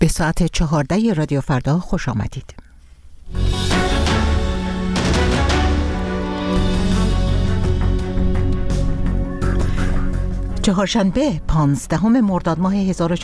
به ساعت 14 رادیو فردا خوش آمدید. چهارشنبه 15 مرداد ماه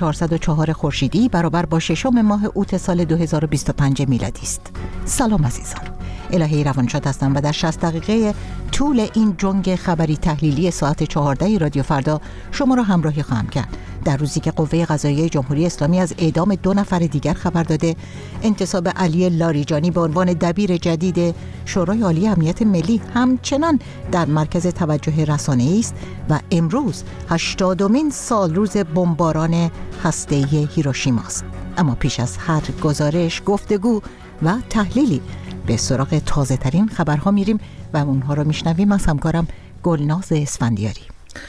1404 خورشیدی برابر با 6 ماه اوت سال 2025 میلادی است. سلام عزیزان، الهی روانشاد هستم و در 60 دقیقه طول این جنگ خبری تحلیلی ساعت 14 رادیو فردا شما را همراهی خواهم کرد. در روزی که قوه قضاییه جمهوری اسلامی از اعدام 2 نفر دیگر خبر داده، انتصاب علی لاریجانی به عنوان دبیر جدید شورای عالی امنیت ملی همچنان در مرکز توجه رسانه‌ای است و امروز 80مین سال روز بمباران هسته‌ای هیروشیما است. اما پیش از هر گزارش، گفتگو و تحلیلی به سراغ تازه ترین خبرها میریم و اونها رو میشنویم از همکارم گلناز اسفندیاری.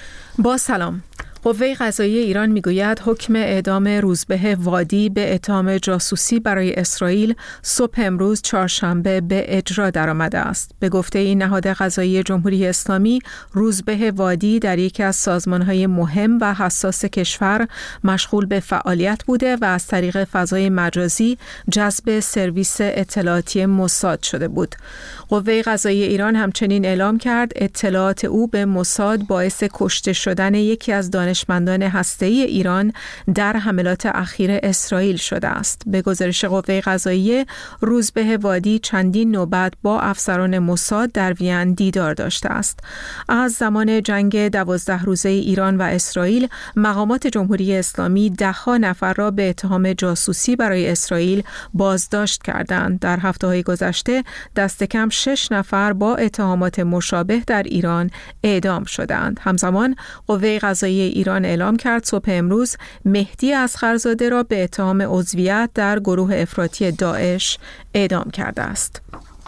با سلام. قوه قضاییه ایران میگوید حکم اعدام روزبه وادی به اتهام جاسوسی برای اسرائیل صبح امروز چهارشنبه به اجرا درآمده است. به گفته این نهاد قضایی جمهوری اسلامی، روزبه وادی در یکی از سازمان‌های مهم و حساس کشور مشغول به فعالیت بوده و از طریق فضای مجازی جذب سرویس اطلاعاتی موساد شده بود. قوه قضاییه ایران همچنین اعلام کرد اطلاعات او به موساد باعث کشته شدن یکی از دانشمندان هسته‌ای ایران در حملات اخیر اسرائیل شده است. به گزارش قوه قضاییه، روزبه وادی چندین نوبت با افسران موساد در وین دیدار داشته است. از زمان جنگ 12 روزه ایران و اسرائیل، مقامات جمهوری اسلامی 10 نفر را به اتهام جاسوسی برای اسرائیل بازداشت کردند. در هفته‌های گذشته دست کم 6 نفر با اتهامات مشابه در ایران اعدام شدند. همزمان قوه قضاییه ایران اعلام کرد صبح امروز مهدی اصغرزاده را به اتهام عضویت در گروه افراطی داعش اعدام کرده است.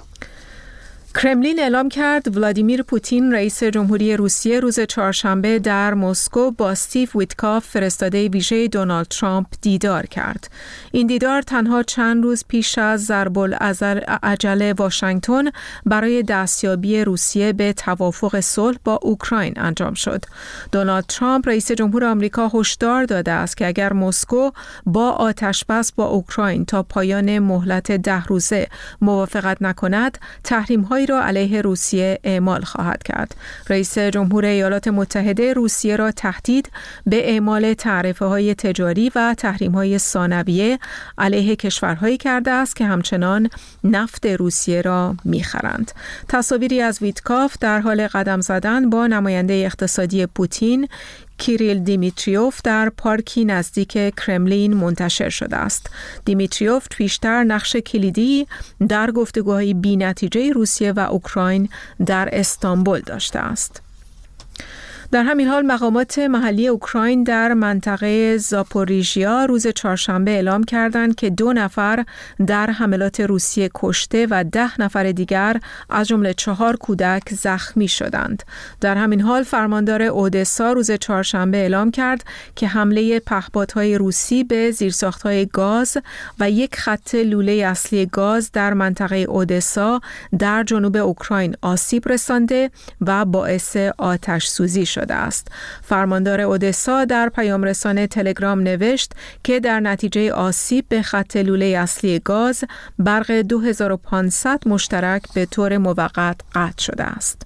کرملین اعلام کرد ولادیمیر پوتین رئیس جمهوری روسیه روز چهارشنبه در مسکو با استیو ویتکاف فرستاده ویژه دونالد ترامپ دیدار کرد. این دیدار تنها چند روز پیش از ضرب العجل واشنگتن برای دستیابی روسیه به توافق صلح با اوکراین انجام شد. دونالد ترامپ رئیس جمهور آمریکا هشدار داده است که اگر مسکو با آتشبس با اوکراین تا پایان مهلت 10 روزه موافقت نکند، تحریم‌های را علیه روسیه اعمال خواهد کرد. رئیس جمهور ایالات متحده روسیه را تهدید به اعمال تعرفه‌های تجاری و تحریم‌های ثانویه علیه کشورهایی کرده است که همچنان نفت روسیه را می‌خرند. تصاویری از ویتکاف در حال قدم زدن با نماینده اقتصادی پوتین کیریل دیمیتریوف در پارکی نزدیک کرملین منتشر شده است. دیمیتریوف پیشتر نقش کلیدی در گفتگوهای بی‌نتیجه روسیه و اوکراین در استانبول داشته است. در همین حال مقامات محلی اوکراین در منطقه زاپوریژیا روز چهارشنبه اعلام کردند که 2 نفر در حملات روسیه کشته و 10 نفر دیگر از جمله 4 کودک زخمی شدند. در همین حال فرماندار اودسا روز چهارشنبه اعلام کرد که حمله پهپادهای روسی به زیرساختهای گاز و یک خط لوله اصلی گاز در منطقه اودسا در جنوب اوکراین آسیب رسانده و باعث آتش سوزی شد است. فرماندار اودسا در پیام رسانه تلگرام نوشت که در نتیجه آسیب به خط لوله اصلی گاز، برق 2500 مشترک به طور موقت قطع شده است.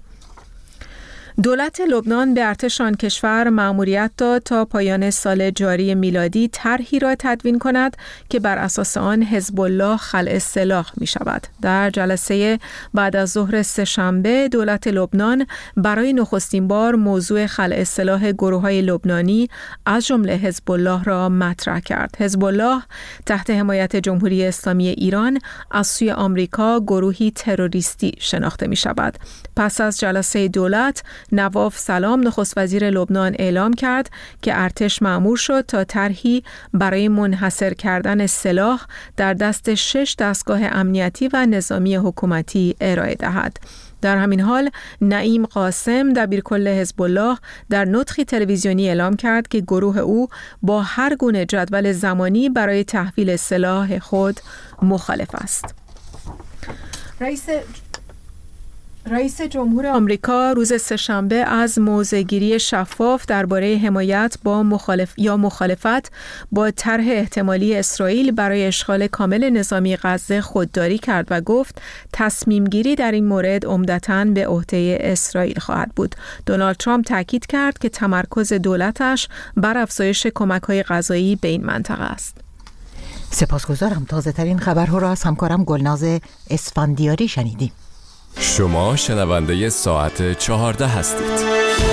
دولت لبنان به ارتش آن کشور مأموریت داد تا پایان سال جاری میلادی طرحی را تدوین کند که بر اساس آن حزب الله خلع سلاح می شود. در جلسه بعد از ظهر سه‌شنبه، دولت لبنان برای نخستین بار موضوع خلع سلاح گروه‌های لبنانی از جمله حزب الله را مطرح کرد. حزب الله تحت حمایت جمهوری اسلامی ایران از سوی آمریکا گروهی تروریستی شناخته می شود. پس از جلسه دولت، نواف سلام نخست وزیر لبنان اعلام کرد که ارتش مأمور شد تا طرحی برای منحصر کردن سلاح در دست 6 دستگاه امنیتی و نظامی حکومتی ارائه دهد. در همین حال نعیم قاسم دبیرکل حزب الله در نطقی تلویزیونی اعلام کرد که گروه او با هر گونه جدول زمانی برای تحویل سلاح خود مخالف است. رئیس جمهور آمریکا روز سه‌شنبه از موضع‌گیری شفاف درباره حمایت با مخالفت با طرح احتمالی اسرائیل برای اشغال کامل نظامی غزه خودداری کرد و گفت تصمیم گیری در این مورد عمدتاً به عهده اسرائیل خواهد بود. دونالد ترامپ تاکید کرد که تمرکز دولتش بر افزایش کمک‌های غذایی به این منطقه است. سپاسگزارم. تازه ترین خبرها را از همکارم گلناز اسفندیاری شنیدیم. شما شنونده ساعت 14 هستید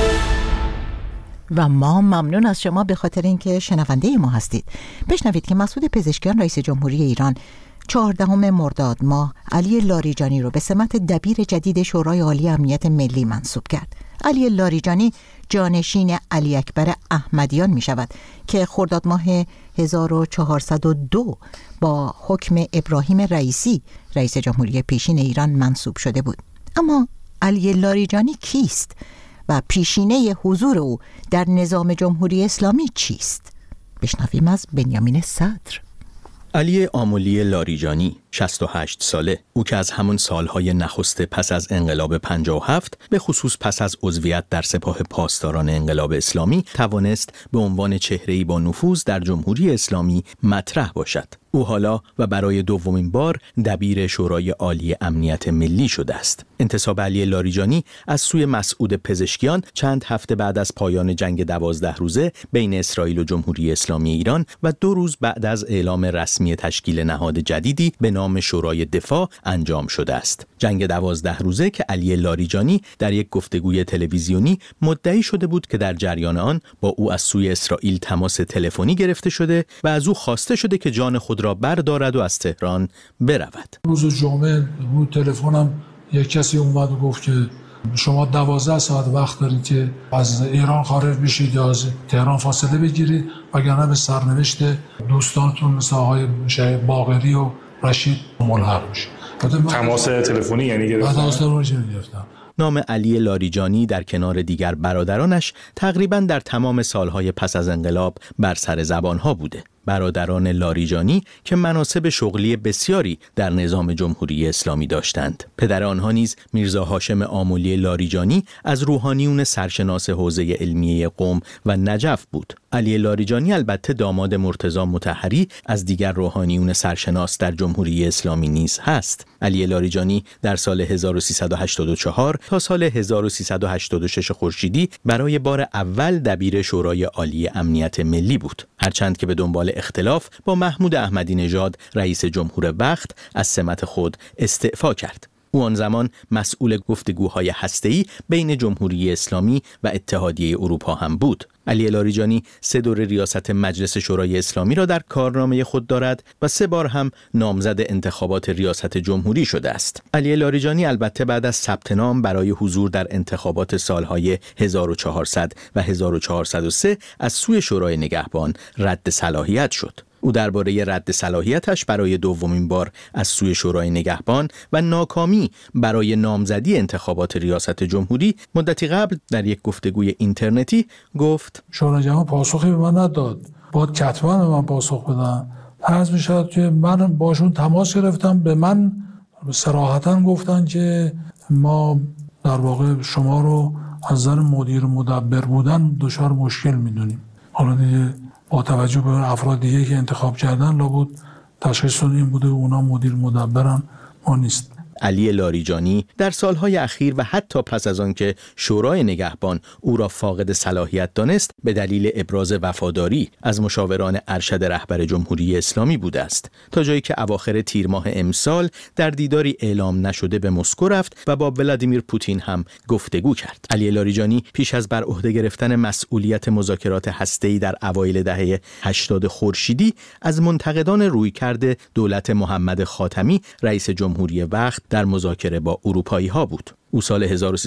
و ما ممنون از شما به خاطر اینکه شنونده ما هستید. بشنوید که مسعود پزشکیان رئیس جمهوری ایران 14 مرداد ماه علی لاریجانی رو به سمت دبیر جدید شورای عالی امنیت ملی منصوب کرد. علی لاریجانی جانشین علی اکبر احمدیان می شود که خرداد ماه 1402 با حکم ابراهیم رئیسی رئیس جمهوری پیشین ایران منصوب شده بود. اما علی لاریجانی کیست و پیشینه حضور او در نظام جمهوری اسلامی چیست؟ بشنویم از بنیامین صدر. علی آملی لاریجانی 68 ساله، او که از همون سالهای نخست پس از انقلاب 57 به خصوص پس از عضویت در سپاه پاسداران انقلاب اسلامی توانست به عنوان چهره‌ای با نفوذ در جمهوری اسلامی مطرح باشد. او حالا و برای دومین بار دبیر شورای عالی امنیت ملی شده است. انتصاب علی لاریجانی از سوی مسعود پزشکیان چند هفته بعد از پایان جنگ 12 روزه بین اسرائیل و جمهوری اسلامی ایران و 2 روز بعد از اعلام رسمی تشکیل نهاد جدیدی به نام شورای دفاع انجام شده است. جنگ 12 روزه که علی لاریجانی در یک گفتگوی تلویزیونی مدعی شده بود که در جریان آن با او از سوی اسرائیل تماس تلفنی گرفته شده و از او خواسته شده که جان خود را بردارد و از تهران برود. روز جمعه رو تلفنم یک کسی اومد و گفت که شما 12 ساعت وقت دارید که از ایران خارج بشید یا از تهران فاصله بگیرید وگرنه به سرنوشت دوستانتون مثل آقای باقری و رشید ملحق میشید. تماس تلفنی یعنی گرفتم. نام علی لاریجانی در کنار دیگر برادرانش تقریباً در تمام سالهای پس از انقلاب بر سر زبانها بوده. برادران لاریجانی که مناصب شغلی بسیاری در نظام جمهوری اسلامی داشتند. پدر آنها نیز میرزا هاشم آملی لاریجانی از روحانیون سرشناس حوزه علمیه قم و نجف بود. علی لاریجانی البته داماد مرتضی مطهری از دیگر روحانیون سرشناس در جمهوری اسلامی نیز هست. علی لاریجانی در سال 1384 تا سال 1386 خورشیدی برای بار اول دبیر شورای عالی امنیت ملی بود. هرچند که به دنبال اختلاف با محمود احمدی نژاد رئیس جمهور وقت از سمت خود استعفا کرد. او آن زمان مسئول گفتگوهای هسته‌ای بین جمهوری اسلامی و اتحادیه اروپا هم بود. علی لاریجانی 3 دور ریاست مجلس شورای اسلامی را در کارنامه خود دارد و 3 بار هم نامزد انتخابات ریاست جمهوری شده است. علی لاریجانی البته بعد از ثبت نام برای حضور در انتخابات سالهای 1400 و 1403 از سوی شورای نگهبان رد صلاحیت شد. او درباره رد صلاحیتش برای دومین بار از سوی شورای نگهبان و ناکامی برای نامزدی انتخابات ریاست جمهوری مدتی قبل در یک گفتگوی اینترنتی گفت: شورای جهان پاسخی به من نداد، باید کتباً به من پاسخ بدن. عرض می‌شود که من باشون تماس گرفتم، به من صراحتاً گفتن که ما در واقع شما رو از نظر مدیر مدبر بودن دچار مشکل می‌دونیم. حالا دیگه با توجه به افراد دیگه که انتخاب کردن لابد تشخیصشون این بوده که اونا مدیر مدبرن، ما نیست. علی لاریجانی در سالهای اخیر و حتی پس از آن که شورای نگهبان او را فاقد صلاحیت دانست به دلیل ابراز وفاداری از مشاوران ارشد رهبر جمهوری اسلامی بوده است، تا جایی که اواخر تیر ماه امسال در دیداری اعلام نشده به مسکو رفت و با ولادیمیر پوتین هم گفتگو کرد. علی لاریجانی پیش از بر عهده گرفتن مسئولیت مذاکرات هسته‌ای در اوایل دهه 80 خورشیدی از منتقدان رویکرد دولت محمد خاتمی رئیس جمهوری وقت در مذاکره با اروپایی ها بود. او سال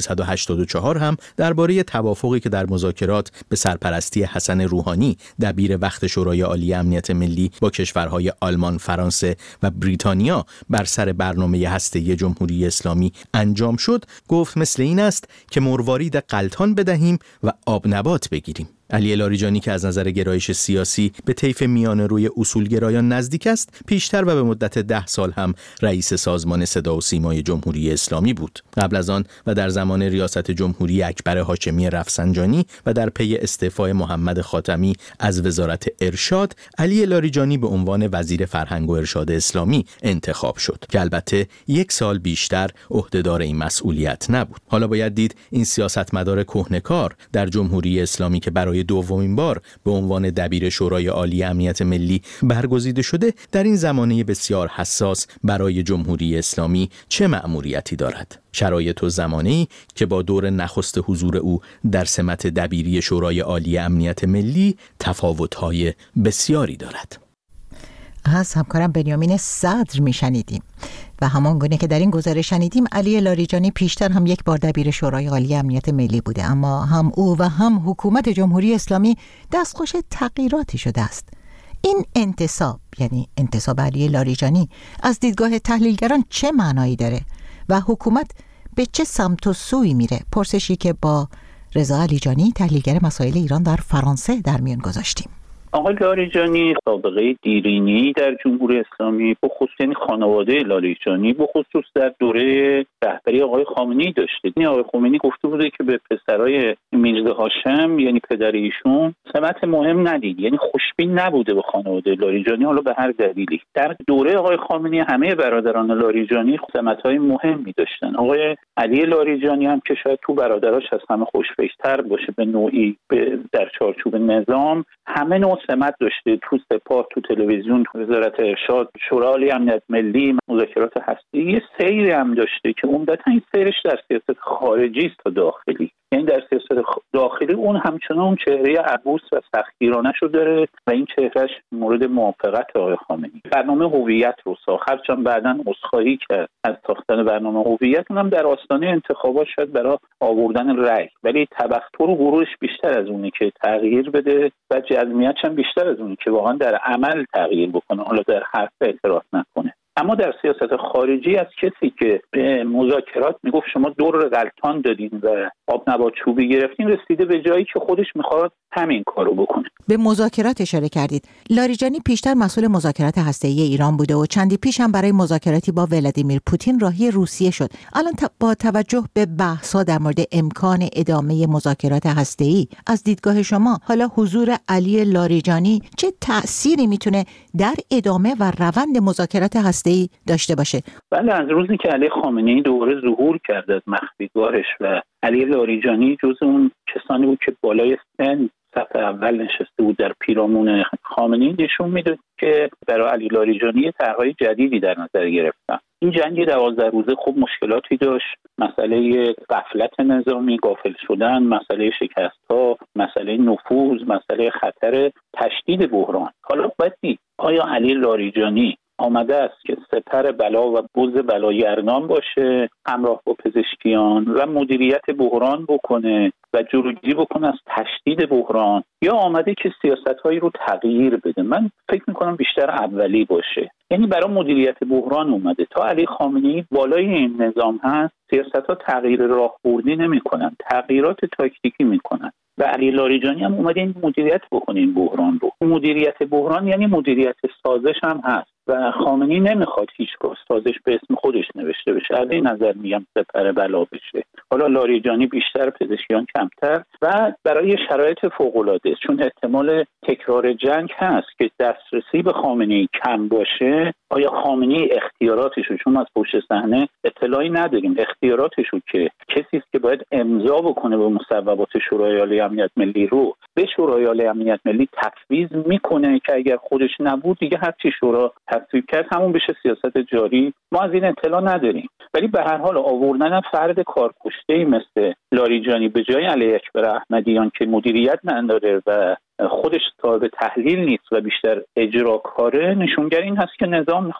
1384 هم درباره توافقی که در مذاکرات به سرپرستی حسن روحانی دبیر وقت شورای عالی امنیت ملی با کشورهای آلمان، فرانسه و بریتانیا بر سر برنامه هسته‌ای جمهوری اسلامی انجام شد، گفت مثل این است که مروارید غلطان بدهیم و آب نبات بگیریم. علی لاریجانی که از نظر گرایش سیاسی به طیف میانه روی اصولگرایان نزدیک است، پیشتر و به مدت 10 سال هم رئیس سازمان صدا و سیمای جمهوری اسلامی بود. قبل از آن و در زمان ریاست جمهوری اکبر هاشمی رفسنجانی و در پی استعفای محمد خاتمی از وزارت ارشاد، علی لاریجانی به عنوان وزیر فرهنگ و ارشاد اسلامی انتخاب شد که البته 1 سال بیشتر عهدهدار این مسئولیت نبود. حالا باید دید این سیاستمدار کهنه‌کار در جمهوری اسلامی که برای دومین بار به عنوان دبیر شورای عالی امنیت ملی برگزیده شده، در این زمانه بسیار حساس برای جمهوری اسلامی چه مأموریتی دارد. شرایط و زمانه‌ای که با دور نخست حضور او در سمت دبیری شورای عالی امنیت ملی تفاوت‌های بسیاری دارد. از همکارم بنیامین صدر میشنیدیم و همان گونه که در این گزارش شنیدیم، علی لاریجانی پیشتر هم 1 بار دبیر شورای عالی امنیت ملی بوده، اما هم او و هم حکومت جمهوری اسلامی دستخوش تغییراتی شده است. این انتصاب، یعنی انتصاب علی لاریجانی، از دیدگاه تحلیلگران چه معنایی داره و حکومت به چه سمت و سوی میره؟ پرسشی که با رضا علیجانی، تحلیلگر مسائل ایران در فرانسه، در میان گذاشتیم. آقای لاریجانی سابقه دیرینه‌ای در جمهوری اسلامی، به خصوص خانواده لاریجانی به خصوص در دوره رهبری آقای خامنه‌ای داشته. آقای خامنه‌ای گفته بوده که به پسرای میرزا هاشم، یعنی پدر ایشون، سمت مهم ندید، یعنی خوشبین نبوده به خانواده لاریجانی، حالا به هر دلیلی. در دوره آقای خامنه‌ای همه برادران لاریجانی سمت‌های مهمی داشتن. آقای علی لاریجانی هم که شاید تو برادراش از همه خوش‌فکرتر باشه به نوعی در چارچوب نظام، همه نوع سمت داشته، تو سپاه، تو تلویزیون، تو وزارت ارشاد، شورای عالی امنیت ملی، مذاکرات هسته‌ای. یه سیری هم داشته که عمدتاً این سیرش در سیاست خارجی است تا داخلی. یعنی در سیاست داخلی اون همچنان اون چهره عبوس و سختگیرانه‌ش رو داره و این چهرهش مورد موافقت آقای خامنه‌ای. برنامه هویت رو ساخت، هرچند بعداً عذرخواهی کرد از ساختن برنامه هویت، اونم در آستانه انتخابات شد برای آوردن رأی، ولی تبختر و غرورش بیشتر از اونه که تغییر بده و جزمیتش هم بیشتر از اونه که واقعا در عمل تغییر بکنه، حالا در حرف اعتراف نکنه. اما در سیاست خارجی از کسی که به مذاکرات میگفت شما دور غلطان دادین و آب نبات چوبی گرفتین، رسیده به جایی که خودش میخواد همین کارو بکنه. به مذاکرات اشاره کردید. لاریجانی پیشتر مسئول مذاکرات هسته‌ای ایران بوده و چندی پیش هم برای مذاکراتی با ولادیمیر پوتین راهی روسیه شد. الان با توجه به بحث‌ها در مورد امکان ادامه مذاکرات هسته‌ای، از دیدگاه شما حالا حضور علی لاریجانی چه تأثیری میتونه در ادامه و روند مذاکرات هسته‌ای داشته باشه؟ بله، از روزی که علی خامنه‌ای دوباره ظهور کرد از مخفیگاهش و علی لاریجانی جز اون کسانی بود که بالای سن صف اول نشسته بود در پیرامون خامنه‌ای، نشون میده که برای علی لاریجانی طرح‌های جدیدی در نظر گرفتن. این جنگ 12 روزه خوب مشکلاتی داشت، مسئله غفلت نظامی، غافل شدن، مسئله شکست‌ها، مسئله نفوذ، مسئله خطر تشدید بحران. حالا باید دید آیا علی لاریجانی آمده است که سپر بلا و بز بلاگردان باشه، همراه با پزشکیان و مدیریت بحران بکنه و جلوگیری بکنه از تشدید بحران، یا آمده که سیاست‌هایی رو تغییر بده؟ من فکر می‌کنم بیشتر اولی باشه. یعنی برای مدیریت بحران اومده. تا علی خامنه‌ای بالای این نظام هست، سیاست‌ها تغییر راهبردی نمی‌کنن، تغییرات تاکتیکی می‌کنن. و علی لاریجانی هم اومده این مدیریت بکنه این بحران رو. مدیریت بحران یعنی مدیریت سازش هم هست و خامنه‌ای نمیخواد هیچگاه سازش به اسم خودش نوشته بشه. از این نظر میگم سپر بلا بشه. حالا لاریجانی بیشتر، پزشکیان کمتر، و برای شرایط فوق‌العاده، چون احتمال تکرار جنگ هست که دسترسی به خامنه‌ای کم باشه. آیا خامنه‌ای اختیاراتش رو، چون از پشت صحنه اطلاعی نداریم، اختیاراتش رو که کسی است که باید امضا بکنه به مصوبات شورای عالی امنیت ملی رو به شورای عالی امنیت ملی تفویض میکنه که اگر خودش نبود دیگه هر چی شورا تصویب کرد همون بشه سیاست جاری. ما از این اطلاع نداریم، ولی به هر حال آوردن فرد کارکشته‌ای مثل لاریجانی به جای علی اکبر احمدیان که مدیریت نداره و خودش صاحب تحلیل نیست و بیشتر اجراکاره، نشونگر این هست که نظام میخواد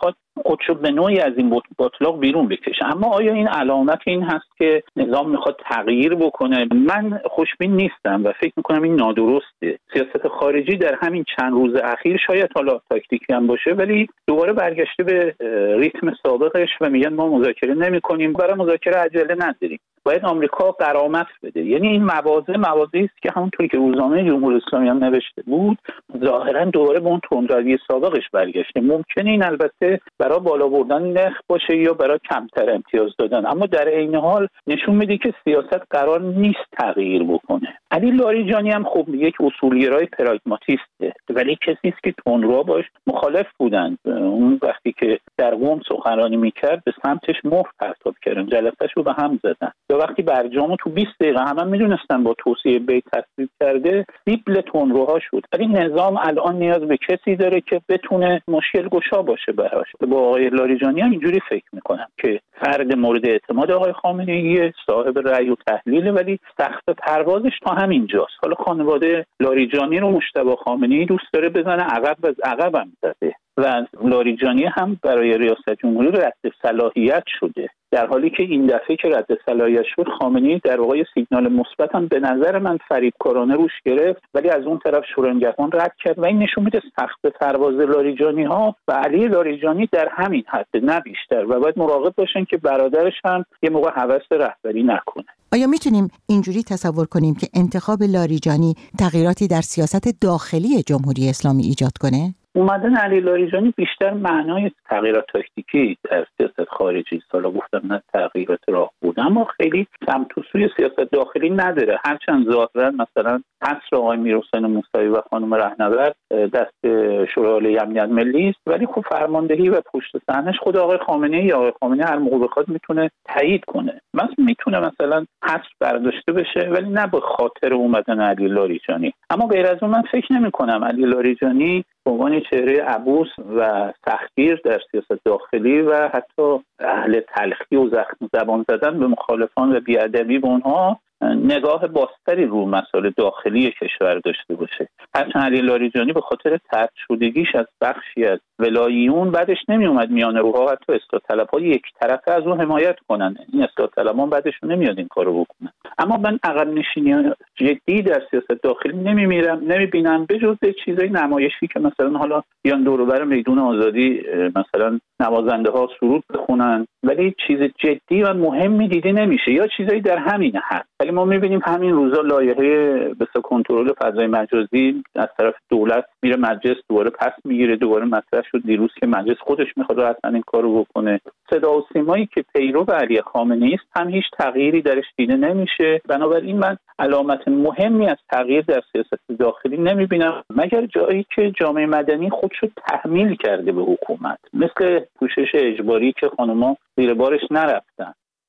خودشو به نوعی از این باطلاق بیرون بکشه. اما آیا این علامت این هست که نظام میخواد تغییر بکنه؟ من خوشبین نیستم و فکر میکنم این نادرسته. سیاست خارجی در همین چند روز اخیر شاید حالا تاکتیکی هم باشه، ولی دوباره برگشته به ریتم سابقش و میگن ما مذاکره نمی‌کنیم، برای مذاکره عجله نداریم، باید آمریکا غرامت بده. یعنی این مواضعی است که همونطوری که روزنامه جمهوری اسلامی هم نوشته بود، ظاهرا دوباره به اون تندروی سابقش برگشته. ممکنه این البته برای بالا بردن نرخ باشه یا برای کمتر امتیاز دادن، اما در عین حال نشون میده که سیاست قرار نیست تغییر بکنه. علی لاریجانی هم خب یک اصولگرای پراگماتیسته، ولی کسی است که تندرو باش مخالف بودند. اون وقتی که در قم سخنرانی میکرد به سمتش مهر پرتاب کردن، جلسه‌ش رو به هم زدن. یا وقتی برجامو تو 20 دقیقه همه میدونستن با توصیه بیت تصویب کرده، سیبل تندروها شد. ولی نظام الان نیاز به کسی داره که بتونه مشکل گشا باشه براش. با آقای لاریجانی هم اینجوری فکر میکنم که فرد مورد اعتماد آقای خامنه‌ای، صاحب رأی و تحلیل، ولی سقف پروازش تا همینجاست. حالا خانواده لاریجانی رو مجتبی خامنه‌ای دوست داره بزنه عقب، از عقب هم زده و لاریجانی هم برای ریاست جمهوری رد صلاحیت شده، در حالی که این دفعه که رد صلاحیت شد خامنه‌ای در واقع سیگنال مثبت هم به نظر من فریبکارانه روش گرفت، ولی از اون طرف شورانگهان رد کرد و این نشون میده سقف پرواز لاریجانی ها و علی لاریجانی در همین حد نه بیشتر و باید مراقب باشن که برادرش هم یه موقع هوس رهبری نکنه. آیا میتونیم اینجوری تصور کنیم که انتخاب لاریجانی تغییراتی در سیاست داخلی جمهوری اسلامی ایجاد کنه؟ اومدن علی لاریجانی بیشتر معنای تغییرات تاکتیکی در سیاست خارجی، حالا گفتم نه تغییرات راه بود، اما خیلی سمت و سوی سیاست داخلی نداره. هرچند ظاهرا مثلا حصر آقای میرحسین موسوی و خانم رهنورد دست شورای عالی امنیت ملی است، ولی خب فرماندهی و پشت صحنه‌اش خود آقای خامنه‌ای یا آقای خامنه‌ای هر موقع بخواد میتونه تایید کنه. میتونه مثلا حصر برداشته بشه، ولی نه به خاطر اومدن علی لاریجانی. اما غیر از اون من فکر نمی‌کنم علی لاریجانی به عنوان چهره عبوس و سختگیر در سیاست داخلی و حتی اهل تلخی و زخم زبان زدن به مخالفان و بی‌ادبی به اونها نگاه باستری رو مسائل داخلی کشور داشته باشه. هرچند علی لاریجانی به خاطر طرد شدگیش از بخشی از ولاییون بعدش نمی اومد میان روها حتی اصلاح طلب‌ها یک طرفه از اون حمایت کنن، این اصلاح طلبان بعدشون نمیاد این کارو بکنن. اما من عقب نشینی جدی در سیاست داخلی نمیبینم به جز چیزای نمایشی که مثلا حالا بیان دور و بر میدون آزادی مثلا نوازنده ها سرود بخونن، ولی چیز جدی و مهمی دیده نمیشه، یا چیزایی در همین حد. ولی ما میبینیم همین روزا لایحه به کنترل فضای مجازی از طرف دولت میره مجلس، دوباره پس میگیره، دوباره مطرح شد دیروز که مجلس خودش میخواد اصلا این کارو بکنه. صدا و سیمایی که پیرو علی خامنه‌ای است هم هیچ تغییری درش دیده نمیشه. بنابراین من علامت مهمی از تغییر در سیاست داخلی نمیبینم، مگر جایی که جامعه مدنی خودشو تحمیل کرده به حکومت، مثل پوشش اجباری که خانم‌ها زیر بارش نرفتن.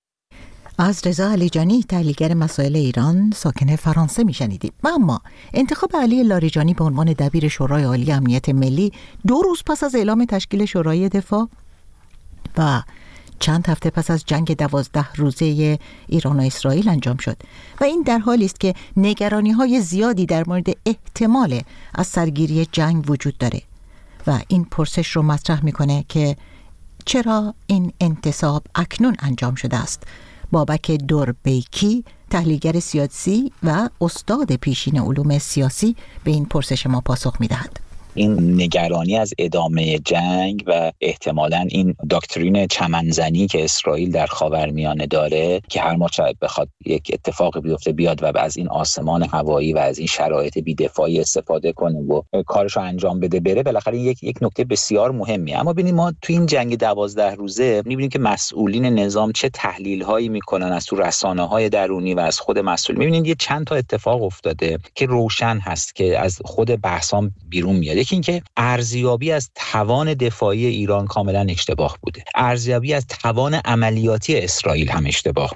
از رضا علیجانی، تحلیلگر مسائل ایران ساکن فرانسه میشنیدیم. اما انتخاب علی لاریجانی به عنوان دبیر شورای عالی امنیت ملی 2 روز پس از اعلام تشکیل شورای دفاع و چند هفته پس از جنگ 12 روزه ایران و اسرائیل انجام شد و این در حالی است که نگرانی‌های زیادی در مورد احتمال از سرگیری جنگ وجود داره و این پرسش رو مطرح میکنه که چرا این انتصاب اکنون انجام شده است. بابک دوربیکی، تحلیلگر سیاسی و استاد پیشین علوم سیاسی، به این پرسش ما پاسخ میدهد. این نگرانی از ادامه جنگ و احتمالاً این داکترین چمنزنی که اسرائیل در خاورمیانه داره که هر موقع بخواد یک اتفاقی بیفته بیاد و از این آسمان هوایی و از این شرایط بی‌دفاعی استفاده کنه و کارشو انجام بده بره، بالاخره یک نکته بسیار مهمیه. اما ببینید ما تو این جنگ 12 روزه می‌بینیم که مسئولین نظام چه تحلیل‌هایی میکنن از تو رسانه‌های درونی و از خود مسئول. می‌بینید یه چند تا اتفاق افتاده که روشن هست که از خود بحثام بیرون میاد. یکی این که ارزیابی از توان دفاعی ایران کاملا اشتباه بوده، ارزیابی از توان عملیاتی اسرائیل هم اشتباه بوده.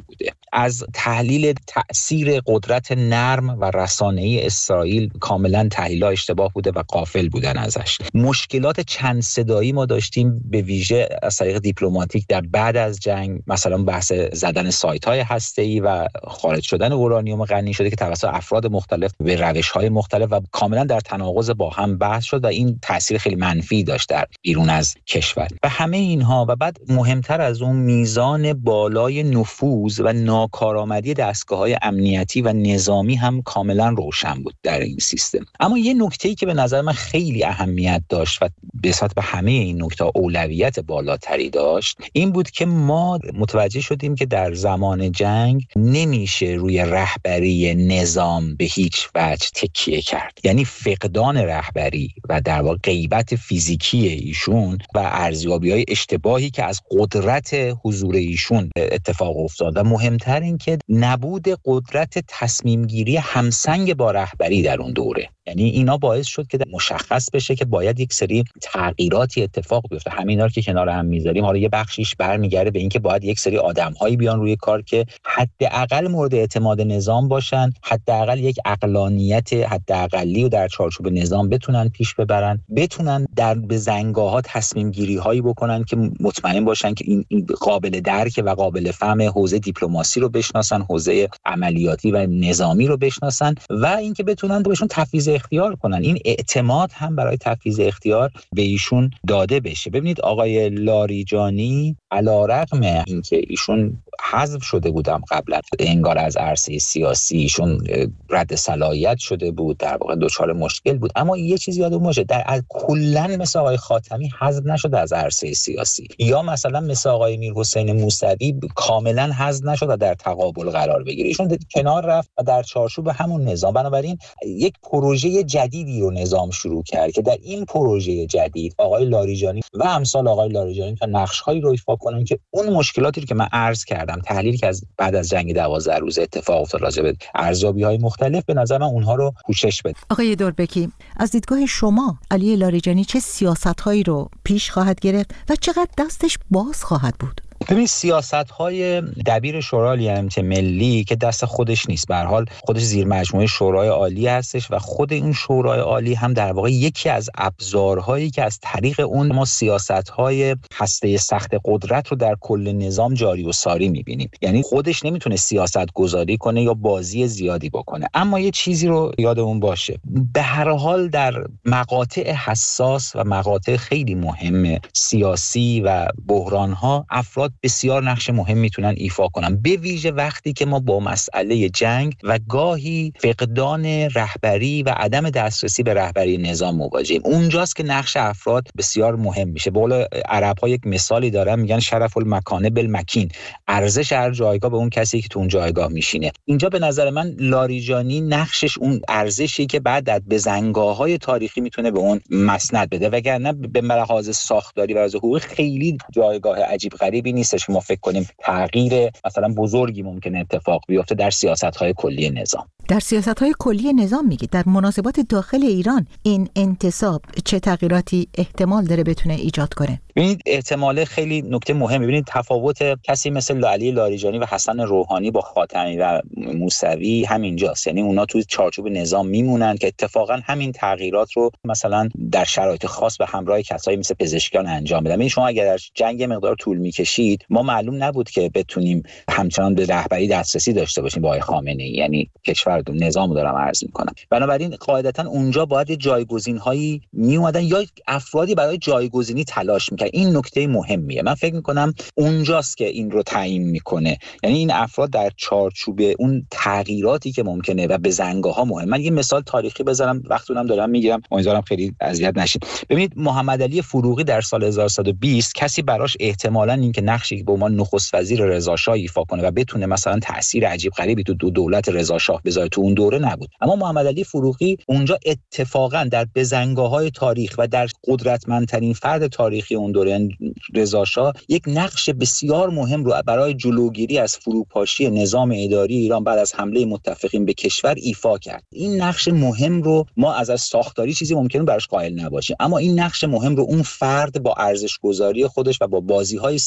از تحلیل تأثیر قدرت نرم و رسانه‌ای اسرائیل کاملا تحلیل اشتباه بوده و غافل بودن ازش. مشکلات چند صدایی ما داشتیم به ویژه از طریق دیپلماتیک در بعد از جنگ، مثلا بحث زدن سایت‌های هسته‌ای و خارج شدن اورانیوم غنی شده که توسط افراد مختلف به روش‌های مختلف و کاملا در تناقض با هم بحث شد و این تاثیر خیلی منفی داشت در بیرون از کشور. و همه اینها و بعد مهمتر از اون میزان بالای نفوذ و ناکارآمدی دستگاه‌های امنیتی و نظامی هم کاملا روشن بود در این سیستم. اما یه نکته‌ای که به نظر من خیلی اهمیت داشت و نسبت به همه این نکته اولویت بالاتری داشت این بود که ما متوجه شدیم که در زمان جنگ نمیشه روی رهبری نظام به هیچ وجه تکیه کرد. یعنی فقدان رهبری و در واقع غیبت فیزیکی ایشون و ارزیابی‌های اشتباهی که از قدرت حضور ایشون اتفاق افتاد و مهمتر این که نبود قدرت تصمیم گیری همسنگ با رهبری در اون دوره. یعنی اینا باعث شد که مشخص بشه که باید یک سری تغییراتی اتفاق بیفته. همینا رو که کنار هم میذاریم حالا یه بخشیش برمیگره به این که باید یک سری آدم‌هایی بیان روی کار که حداقل مورد اعتماد نظام باشن، حداقل یک عقلانیت حداقلی رو در چارچوب نظام بتونن پیش ببرن، بتونن در بزنگاه‌ها تصمیم گیری‌هایی بکنن که مطمئن باشن که این قابل درک و قابل فهم، حوزه دیپلماسی رو بشناسن، حوزه عملیاتی و نظامی رو بشناسن و اینکه بتونن بهشون تفویض اختیار کنن. این اعتماد هم برای تفویض اختیار به ایشون داده بشه. ببینید آقای لاریجانی علیرغم اینکه ایشون حذف شده بودم قبلا انگار از عرصه سیاسی، ایشون رد صلاحیت شده بود، در واقع دچار مشکل بود، اما یه چیزی یادمون باشه در کلا مثل آقای خاتمی حذف نشده از عرصه سیاسی، یا مثلا مثل آقای میرحسین موسوی کاملا حذف نشده در تقابل قرار بگیره. ایشون کنار رفت و در چارچوب همون نظام بنابراین یک پروژه جدیدی رو نظام شروع کرد که در این پروژه جدید آقای لاریجانی و امثال آقای لاریجانی تا نقش‌هایی رو ایفا کنن که اون مشکلاتی رو که من عرض کردم، تحلیلی که از بعد از جنگ 12 روز اتفاق افتاد راجع به ارزیابی‌های مختلف، به نظر من اونها رو پوشش بده. آقای دوربکی، از دیدگاه شما علی لاریجانی چه سیاست‌هایی رو پیش خواهد گرفت و چقدر دستش باز خواهد بود؟ ببین سیاست‌های دبیر شورای امنیت ملی که دست خودش نیست، به هر حال خودش زیر مجموعه شورای عالی هستش و خود این شورای عالی هم در واقع یکی از ابزارهایی که از طریق اون ما سیاست‌های هسته سخت قدرت رو در کل نظام جاری و ساری می‌بینیم. یعنی خودش نمیتونه سیاست گذاری کنه یا بازی زیادی بکنه. اما یه چیزی رو یادمون باشه، به هر حال در مقاطع حساس و مقاطع خیلی مهم سیاسی و بحران‌ها افراد بسیار نقش مهم میتونن ایفا کنن، به ویژه وقتی که ما با مسئله جنگ و گاهی فقدان رهبری و عدم دسترسی به رهبری نظام مواجهیم. اونجاست که نقش افراد بسیار مهم میشه. به قول عرب‌ها یک مثالی دارن، میگن شرف المکانه بالمکین، ارزش هر جایگاه به اون کسی که تو اون جایگاه میشینه. اینجا به نظر من لاریجانی نقشش اون ارزشی که بعد در بزنگاه‌های تاریخی میتونه به اون مسند بده، وگرنه به لحاظ ساختاری و از حقوق خیلی جایگاه عجیب غریبی نیستش که ما فکر کنیم تغییر مثلا بزرگی ممکنه اتفاق بیفته در سیاست‌های کلی نظام. در سیاست‌های کلی نظام میگید در مناسبات داخل ایران این انتصاب چه تغییراتی احتمال داره بتونه ایجاد کنه؟ ببینید احتمال خیلی نکته مهمه. ببینید تفاوت کسی مثل علی لاریجانی و حسن روحانی با خاتمی و موسوی همینجاست. یعنی اونا توی چارچوب نظام میمونن که اتفاقا همین تغییرات رو مثلا در شرایط خاص به همراه کسایی مثل پزشکیان انجام بدن. ببین شما اگر در جنگ مقدار طول میکشید، ما معلوم نبود که بتونیم همچنان به رهبری دسترسی داشته باشیم با آقای خامنه‌ای، یعنی کشور نظام دارم عرض میکنم. بنابراین قاعدتا اونجا باید جایگزین‌هایی میومدن یا افرادی برای جایگزینی تلاش میکرد. این نکته مهمیه. من فکر میکنم اونجاست که این رو تعیین میکنه. یعنی این افراد در چارچوب اون تغییراتی که ممکنه و به زنگاه‌ها مهم. من یه مثال تاریخی بزنم، وقتونم دارم میگیرم، امیدوارم خیلی اذیت نشید. ببینید محمد علی فروغی در سال 1120 کسی براش احتمالاً این که نقشی به عنوان نخست وزیر رضا شاه ایفا کنه و بتونه مثلا تأثیر عجیب غریبی تو دولت رضا شاه بذاره تو اون دوره نبود. اما محمد علی فروغی اونجا اتفاقا در بزنگاه‌های تاریخ و در قدرتمندترین فرد تاریخی اون دوره رضا شاه یک نقش بسیار مهم رو برای جلوگیری از فروپاشی نظام اداری ایران بعد از حمله متفقین به کشور ایفا کرد. این نقش مهم رو ما از ساختاری چیزی ممکنه براش قائل نباشیم، اما این نقش مهم رو اون فرد با ارزش‌گذاری خودش و با بازی‌های سیاسی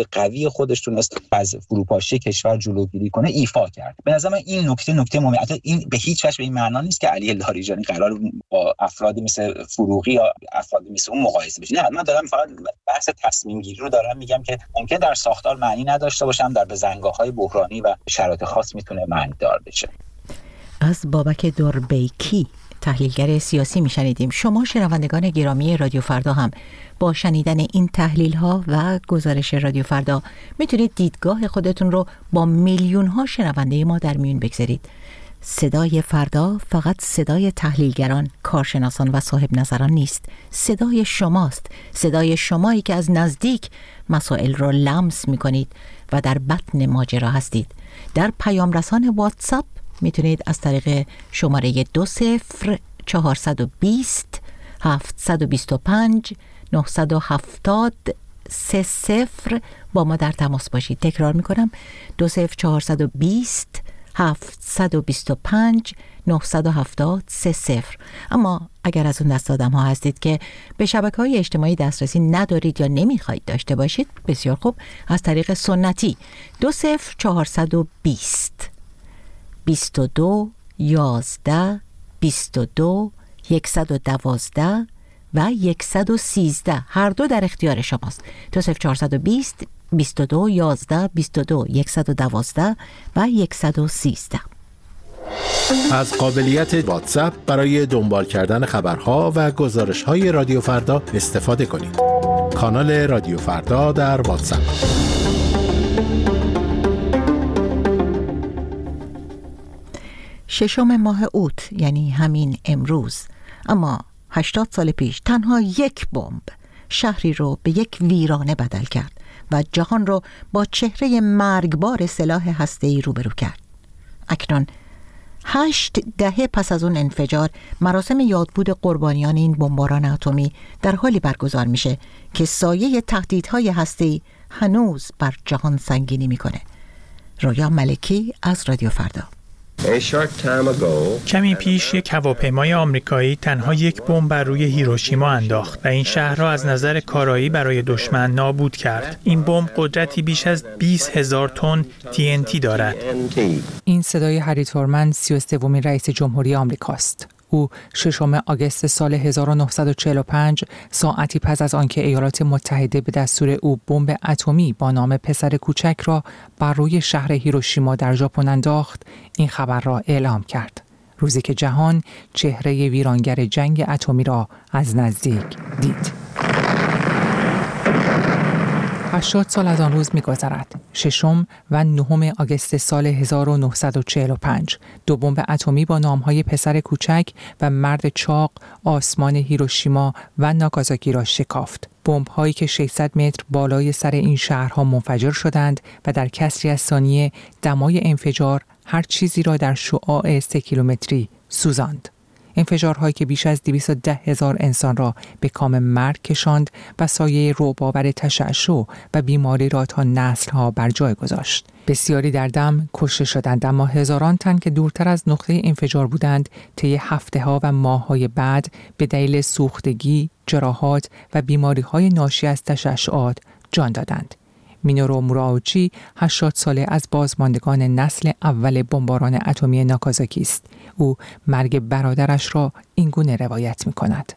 نیروی قوی خودش تونست از فروپاشی کشور جلوگیری کنه ایفا کرد. به نظر من این نکته مهمه. این به هیچ وجه به این معنا نیست که علی لاریجانی قرار با افرادی مثل فروغی یا افرادی مثل اون مقایسه بشه. نه، من دارم فقط بحث تصمیم گیری رو دارم میگم که ممکن در ساختار معنی نداشته باشم، در بزنگاه‌های بحرانی و شرایط خاص میتونه معنی دار بشه. از بابک دوربیکی تحلیلگر سیاسی میشنیدیم. شما شنوندگان گرامی رادیو فردا هم با شنیدن این تحلیل ها و گزارش رادیو فردا میتونید دیدگاه خودتون رو با میلیون ها شنونده ما در میون بگذارید. صدای فردا فقط صدای تحلیلگران، کارشناسان و صاحب نظران نیست. صدای شماست. صدای شمایی که از نزدیک مسائل رو لمس میکنید و در بطن ماجرا هستید. در پیام رسان واتساپ میتونید از طریق شماره 20420 725 970 30 با ما در تماس باشید. تکرار میکنم 20420 725 970 30. اما اگر از اون دست آدم ها هستید که به شبکه‌های اجتماعی دسترسی ندارید یا نمیخواید داشته باشید، بسیار خوب، از طریق سنتی 20420 22 11 22 112 و 113 هر دو در اختیار شماست. 20420 22 11 22 112 و 113. از قابلیت واتساپ برای دنبال کردن خبرها و گزارش‌های رادیو فردا استفاده کنید. کانال رادیو فردا در واتساپ. ششم ماه اوت، یعنی همین امروز، اما 80 سال پیش تنها یک بمب شهری رو به یک ویرانه بدل کرد و جهان رو با چهره مرگبار سلاح هسته‌ای روبرو کرد. اکنون 8 دهه پس از اون انفجار، مراسم یادبود قربانیان این بمباران اتمی در حالی برگزار میشه که سایه تهدیدهای هسته‌ای هنوز بر جهان سنگینی میکنه. رویا ملکی از رادیو فردا. کمی پیش یک هواپیمای آمریکایی تنها یک بمب بر روی هیروشیما انداخت و این شهر را از نظر کارایی برای دشمن نابود کرد. این بمب قدرتی بیش از 20,000 تن TNT دارد. این صدای هری تورمن 33مین رئیس جمهوری آمریکاست. او 6 آگوست سال 1945 ساعتی پس از آنکه ایالات متحده به دستور او بمب اتمی با نام پسر کوچک را بر روی شهر هیروشیما در ژاپن انداخت، این خبر را اعلام کرد. روزی که جهان چهره ویرانگر جنگ اتمی را از نزدیک دید. 80 سال از آن روز می‌گذرد. 6 و 9 آگوست سال 1945 دو بمب اتمی با نام‌های پسر کوچک و مرد چاق آسمان هیروشیما و ناگازاکی را شکافت. بمب‌هایی که 600 متر بالای سر این شهرها منفجر شدند و در کسری از ثانیه دمای انفجار هر چیزی را در شعاع 3 کیلومتری سوزاند. انفجارهایی که بیش از 210,000 انسان را به کام مرگ کشاند و سایه رعب‌آور تشعشع و بیماری را تا نسل‌ها بر جای گذاشت. بسیاری در دم کشته شدند، اما هزاران تن که دورتر از نقطه انفجار بودند طی هفته‌ها و ماه‌های بعد به دلیل سوختگی، جراحات و بیماری‌های ناشی از تشعشعات جان دادند. مینورو موراوچی 80 ساله از بازماندگان نسل اول بمباران اتمی ناگازاکی است. او مرگ برادرش را اینگونه روایت می‌کند.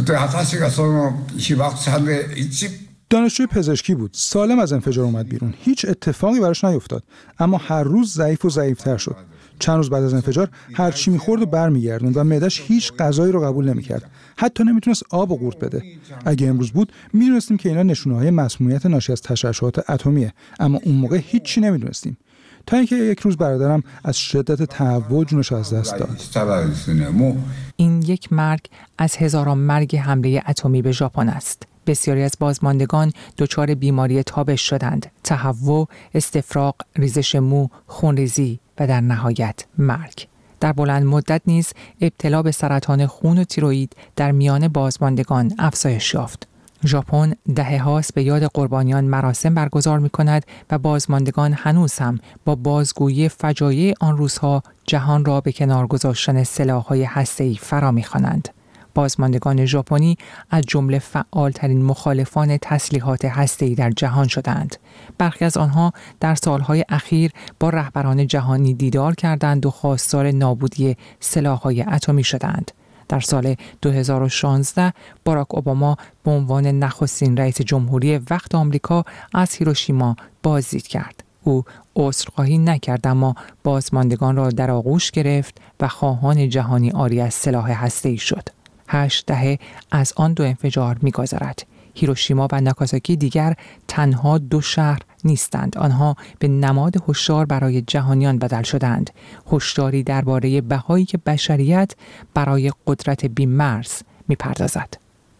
دانشجوی پزشکی بود. سالم از انفجار اومد بیرون. هیچ اتفاقی براش نیفتاد، اما هر روز ضعیف و ضعیف‌تر شد. چند روز بعد از انفجار هر چی می‌خورد و برمیگردوند و معده‌اش هیچ غذایی رو قبول نمی‌کرد. حتی نمیتونست آب و قورت بده. اگه امروز بود می‌دونستیم که اینا نشونه‌های مسمومیت ناشی از تشعشعات اتمیه، اما اون موقع هیچی نمی‌دونستیم. تا اینکه یک روز برادرم از شدت تهوع جونش از دست داد. این یک مرگ از هزاران مرگ حمله اتمی به ژاپن است. بسیاری از بازماندگان دچار بیماری تابش شدند: تهوع، استفراغ، ریزش مو، خونریزی و در نهایت مرگ. در بلند مدت نیز ابتلا به سرطان خون و تیروئید در میان بازماندگان افزایش یافت. ژاپن دهه‌هاست به یاد قربانیان مراسم برگزار می‌کند و بازماندگان هنوز هم با بازگویی فجایع آن روزها جهان را به کنار گذاشتن سلاح‌های هسته‌ای فرا می‌خوانند. بازماندگان ژاپنی از جمله فعالترین مخالفان تسلیحات هسته‌ای در جهان شدند. برخی از آنها در سالهای اخیر با رهبران جهانی دیدار کردند و خواستار نابودی سلاح‌های اتمی شدند. در سال 2016 باراک اوباما به عنوان نخستین رئیس جمهوری وقت آمریکا از هیروشیما بازدید کرد. او عذرخواهی نکرد اما بازماندگان را در آغوش گرفت و خواهان جهانی عاری از سلاح هسته‌ای شد. 8 دهه از آن دو انفجار می‌گذرد. هیروشیما و ناگازاکی دیگر تنها 2 شهر نیستند. آنها به نماد هشدار برای جهانیان بدل شدند. هشداری درباره بهایی که بشریت برای قدرت بی‌مرز می‌پردازد.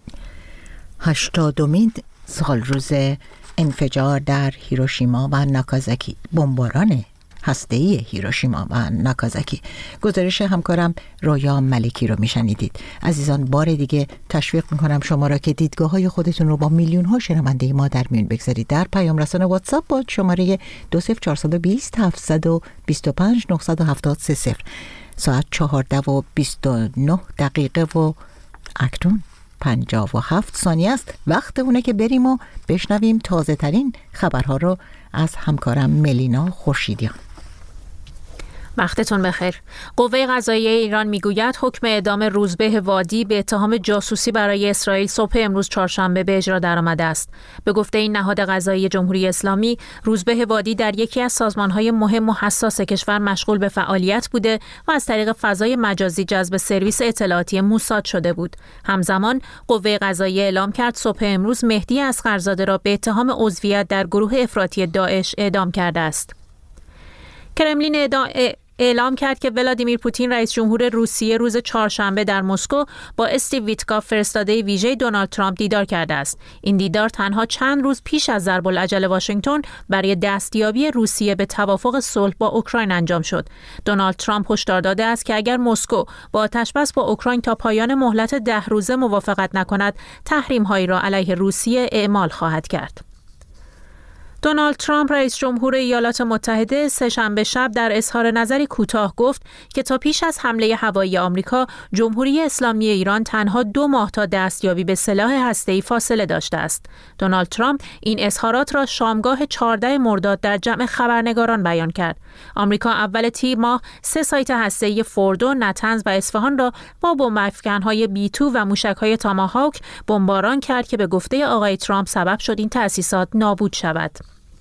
80مین سالروز انفجار در هیروشیما و ناگازاکی، بمباران هسته‌ای هیروشیما و ناگازاکی. گزارش همکارم رویا ملکی رو میشنیدید. عزیزان، بار دیگه تشویق میکنم شما را که دیدگاه‌های خودتون رو با میلیون‌ها شنونده ما در میون بگذارید. در پیام رسان واتساپ با شماره 20420 725 970 ساعت 14:29 و اکنون 57 ثانیه است. وقت اونه که بریم و بشنویم تازه ترین خبرها رو از همکارم ملینا خورشیدیان. وقتتون بخیر. قوه قضاییه ایران میگوید حکم اعدام روزبه وادی به اتهام جاسوسی برای اسرائیل صبح امروز چهارشنبه به اجرا درآمده است. به گفته این نهاد قضایی جمهوری اسلامی، روزبه وادی در یکی از سازمان‌های مهم و حساس کشور مشغول به فعالیت بوده و از طریق فضای مجازی جذب سرویس اطلاعاتی موساد شده بود. همزمان قوه قضاییه اعلام کرد صبح امروز مهدی اصغرزاده را به اتهام عضویت در گروه افراطی داعش اعدام کرده است. کرملین اعلام کرد که ولادیمیر پوتین رئیس جمهور روسیه روز چهارشنبه در مسکو با استیو ویتکاف فرستاده ویژه دونالد ترامپ دیدار کرده است. این دیدار تنها چند روز پیش از ضرب العجل واشنگتن برای دستیابی روسیه به توافق صلح با اوکراین انجام شد. دونالد ترامپ هشدار داده است که اگر مسکو با آتشبس با اوکراین تا پایان مهلت 10 روزه موافقت نکند، تحریم‌هایی را علیه روسیه اعمال خواهد کرد. دونالد ترامپ رئیس جمهور ایالات متحده سه‌شنبه شب در اظهار نظری کوتاه گفت که تا پیش از حمله هوایی آمریکا، جمهوری اسلامی ایران تنها 2 ماه تا دستیابی به سلاح هسته‌ای فاصله داشته است. دونالد ترامپ این اظهارات را شامگاه 14 مرداد در جمع خبرنگاران بیان کرد. آمریکا اول تیر ماه 3 سایت هسته‌ای فوردو، نتنز و اصفهان را با بمب‌افکن‌های B2 و موشک‌های تاماهاوک بمباران کرد که به گفته آقای ترامپ سبب شد این تأسیسات نابود شود.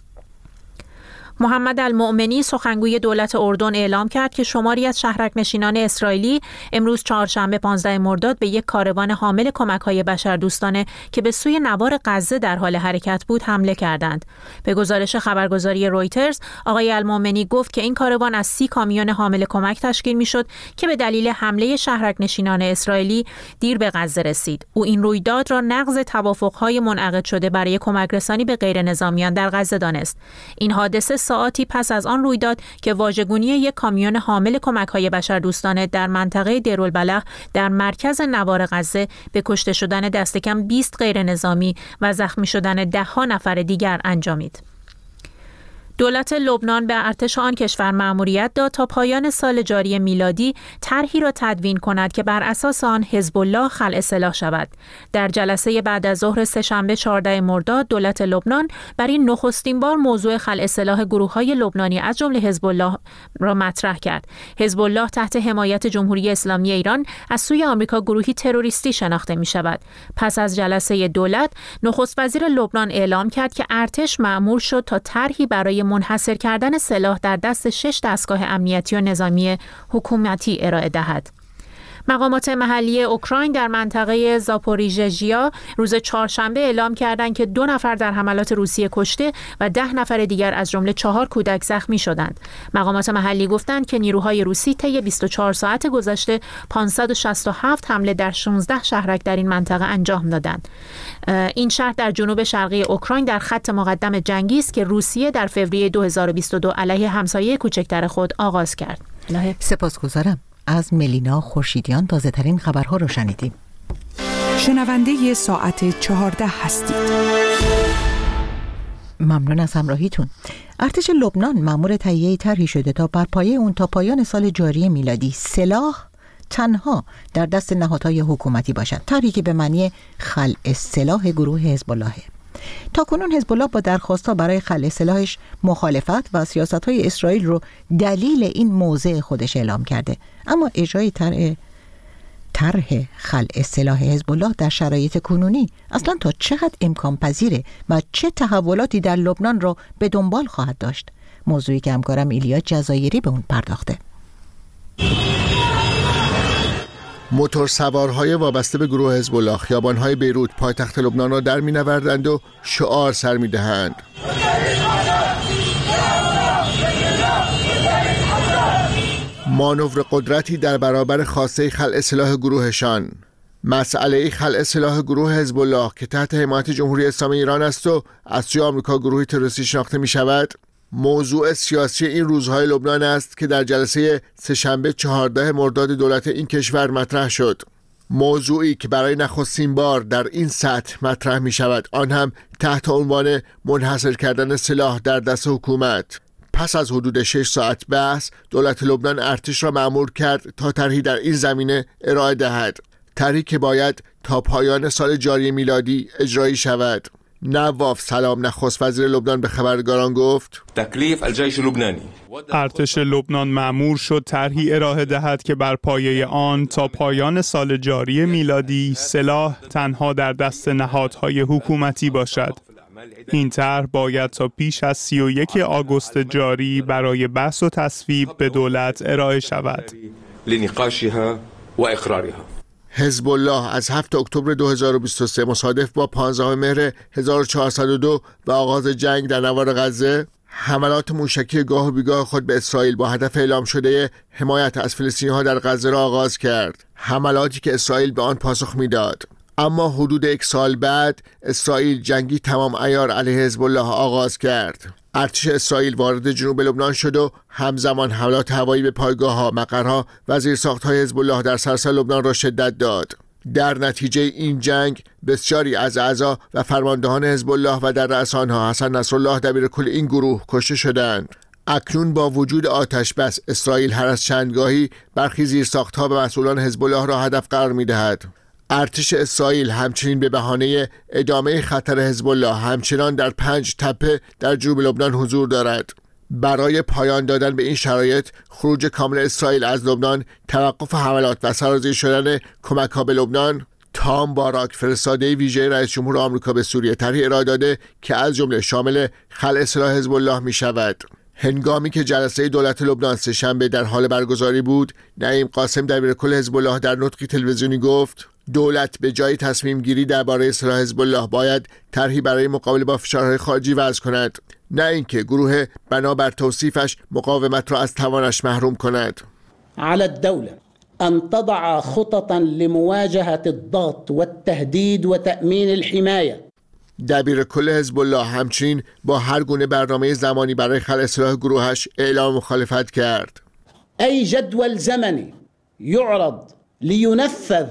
محمد المؤمنی سخنگوی دولت اردن اعلام کرد که شماری از شهرک‌نشینان اسرائیلی امروز چهارشنبه 15 مرداد به یک کاروان حامل کمک‌های بشردوستانه که به سوی نوار غزه در حال حرکت بود حمله کردند. به گزارش خبرگزاری رویترز، آقای المؤمنی گفت که این کاروان از 30 کامیون حامل کمک تشکیل می‌شد که به دلیل حمله شهرک‌نشینان اسرائیلی دیر به غزه رسید. او این رویداد را نقض توافق‌های منعقد شده برای کمک‌رسانی به غیرنظامیان در غزه دانست. این حادثه ساعتی پس از آن رویداد که واژگونی یک کامیون حامل کمک‌های بشردوستانه در منطقه دیرالبلخ در مرکز نوار غزه به کشته شدن دست کم 20 غیرنظامی و زخمی شدن 10 نفر دیگر انجامید. دولت لبنان به ارتش آن کشور مأموریت داد تا پایان سال جاری میلادی طرحی را تدوین کند که بر اساس آن حزب الله خلع سلاح شود. در جلسه بعد از ظهر سه‌شنبه 14 مرداد دولت لبنان برای نخستین بار موضوع خلع سلاح گروه‌های لبنانی از جمله حزب الله را مطرح کرد. حزب الله تحت حمایت جمهوری اسلامی ایران از سوی آمریکا گروهی تروریستی شناخته می‌شود. پس از جلسه دولت، نخست وزیر لبنان اعلام کرد که ارتش مأمور شد تا طرحی برای منحصر کردن سلاح در دست 6 دستگاه امنیتی و نظامی حکومتی ارائه دهد. مقامات محلی اوکراین در منطقه زاپوریژژیا روز چهارشنبه اعلام کردند که 2 نفر در حملات روسیه کشته و 10 نفر دیگر از جمله 4 کودک زخمی شدند. مقامات محلی گفتند که نیروهای روسی طی 24 ساعت گذشته 567 حمله در 16 شهرک در این منطقه انجام دادند. این شهر در جنوب شرقی اوکراین در خط مقدم جنگی است که روسیه در فوریه 2022 علیه همسایه کوچکتر خود آغاز کرد. سپاسگزارم. از ملینا خورشیدیان تازه ترین خبرها رو شنیدیم. شنونده ساعت 14 هستید. ممنون از همراهیتون. ارتش لبنان مأمور تهیه طرحی شده تا بر پایه اون تا پایان سال جاری میلادی سلاح تنها در دست نهادهای حکومتی باشد. طرحی که به معنی خلع سلاح گروه حزب الله. تاکنون حزب الله با درخواست‌ها برای خلع سلاحش مخالفت و سیاست‌های اسرائیل رو دلیل این موضع خودش اعلام کرده، اما اجرای طرح خلع سلاح حزب الله در شرایط کنونی اصلا تا چقدر امکان پذیره و چه تحولاتی در لبنان را به دنبال خواهد داشت؟ موضوعی که همکارم ایلیا جزایری به اون پرداخته. موتورسوارهای وابسته به گروه حزب الله خیابان‌های بیروت پایتخت لبنان را در می‌نوردند و شعار سر می‌دهند. مانور قدرتی در برابر خواسته خلع سلاح گروهشان. مسئله خلع سلاح گروه حزب الله که تحت حمایت جمهوری اسلامی ایران است و از سوی آمریکا گروهی تروریستی شناخته می‌شود، موضوع سیاسی این روزهای لبنان است که در جلسه سه‌شنبه 14 مرداد دولت این کشور مطرح شد. موضوعی که برای نخستین بار در این سطح مطرح می شود، آن هم تحت عنوان منحصر کردن سلاح در دست حکومت. پس از حدود 6 ساعت بحث، دولت لبنان ارتش را مأمور کرد تا طرحی در این زمینه ارائه دهد. طرحی که باید تا پایان سال جاری میلادی اجرایی شود. نواف سلام نخست وزیر لبنان به خبرنگاران گفت تکلیف الجیش اللبنانی، ارتش لبنان مأمور شد طرحی ارائه دهد که بر پایه آن تا پایان سال جاری میلادی سلاح تنها در دست نهادهای حکومتی باشد. این طرح باید تا پیش از 31 آگوست جاری برای بحث و تصویب به دولت ارائه شود. لنقاشها و اقرارها. حزب الله از 7 اکتبر 2023 مصادف با 15 مهر 1402 و آغاز جنگ در نوار غزه، حملات موشکی گاه و بیگاه خود به اسرائیل با هدف اعلام شده حمایت از فلسطینی‌ها در غزه را آغاز کرد. حملاتی که اسرائیل به آن پاسخ می‌داد. اما حدود 1 سال بعد اسرائیل جنگی تمام عیار علیه حزب الله آغاز کرد. ارتش اسرائیل وارد جنوب لبنان شد و همزمان حملات هوایی به پایگاه‌ها، مقرها و زیرساخت‌های حزب الله در سراسر لبنان را شدت داد. در نتیجه این جنگ بسیاری از اعضا و فرماندهان حزب الله و در رأس آنها حسن نصرالله دبیرکل این گروه کشته شدند. اکنون با وجود آتش بس، اسرائیل هر از چندگاهی برخی زیرساخت‌ها و مسئولان حزب الله را هدف قرار می‌دهد. ارتش اسرائیل همچنین به بهانه ادامه خطر حزب الله همچنان در 5 تپه در جنوب لبنان حضور دارد. برای پایان دادن به این شرایط، خروج کامل اسرائیل از لبنان، توقف حملات و سرازیر شدن کمک‌ها به لبنان، تام باراک فرستاده ویژه رئیس جمهور آمریکا به سوریه طرحی ارائه داده که از جمله شامل خلع سلاح حزب الله می شود. هنگامی که جلسه دولت لبنان سه‌شنبه در حال برگزاری بود، نعیم قاسم دبیرکل حزب الله در نطقی تلویزیونی گفت دولت به جای تصمیم گیری درباره سلاح حزب الله باید طرحی برای مقابله با فشارهای خارجی وضع کند، نه اینکه گروه بنابر توصیفش مقاومت را از توانش محروم کند. على الدولة أن تضع خططا لمواجهة الضغط والتهديد وتأمين الحماية. دبیرکل حزب الله همچنین با هر گونه برنامه زمانی برای خلع سلاح گروهش اعلام مخالفت کرد. أي جدول زمني يعرض لينفذ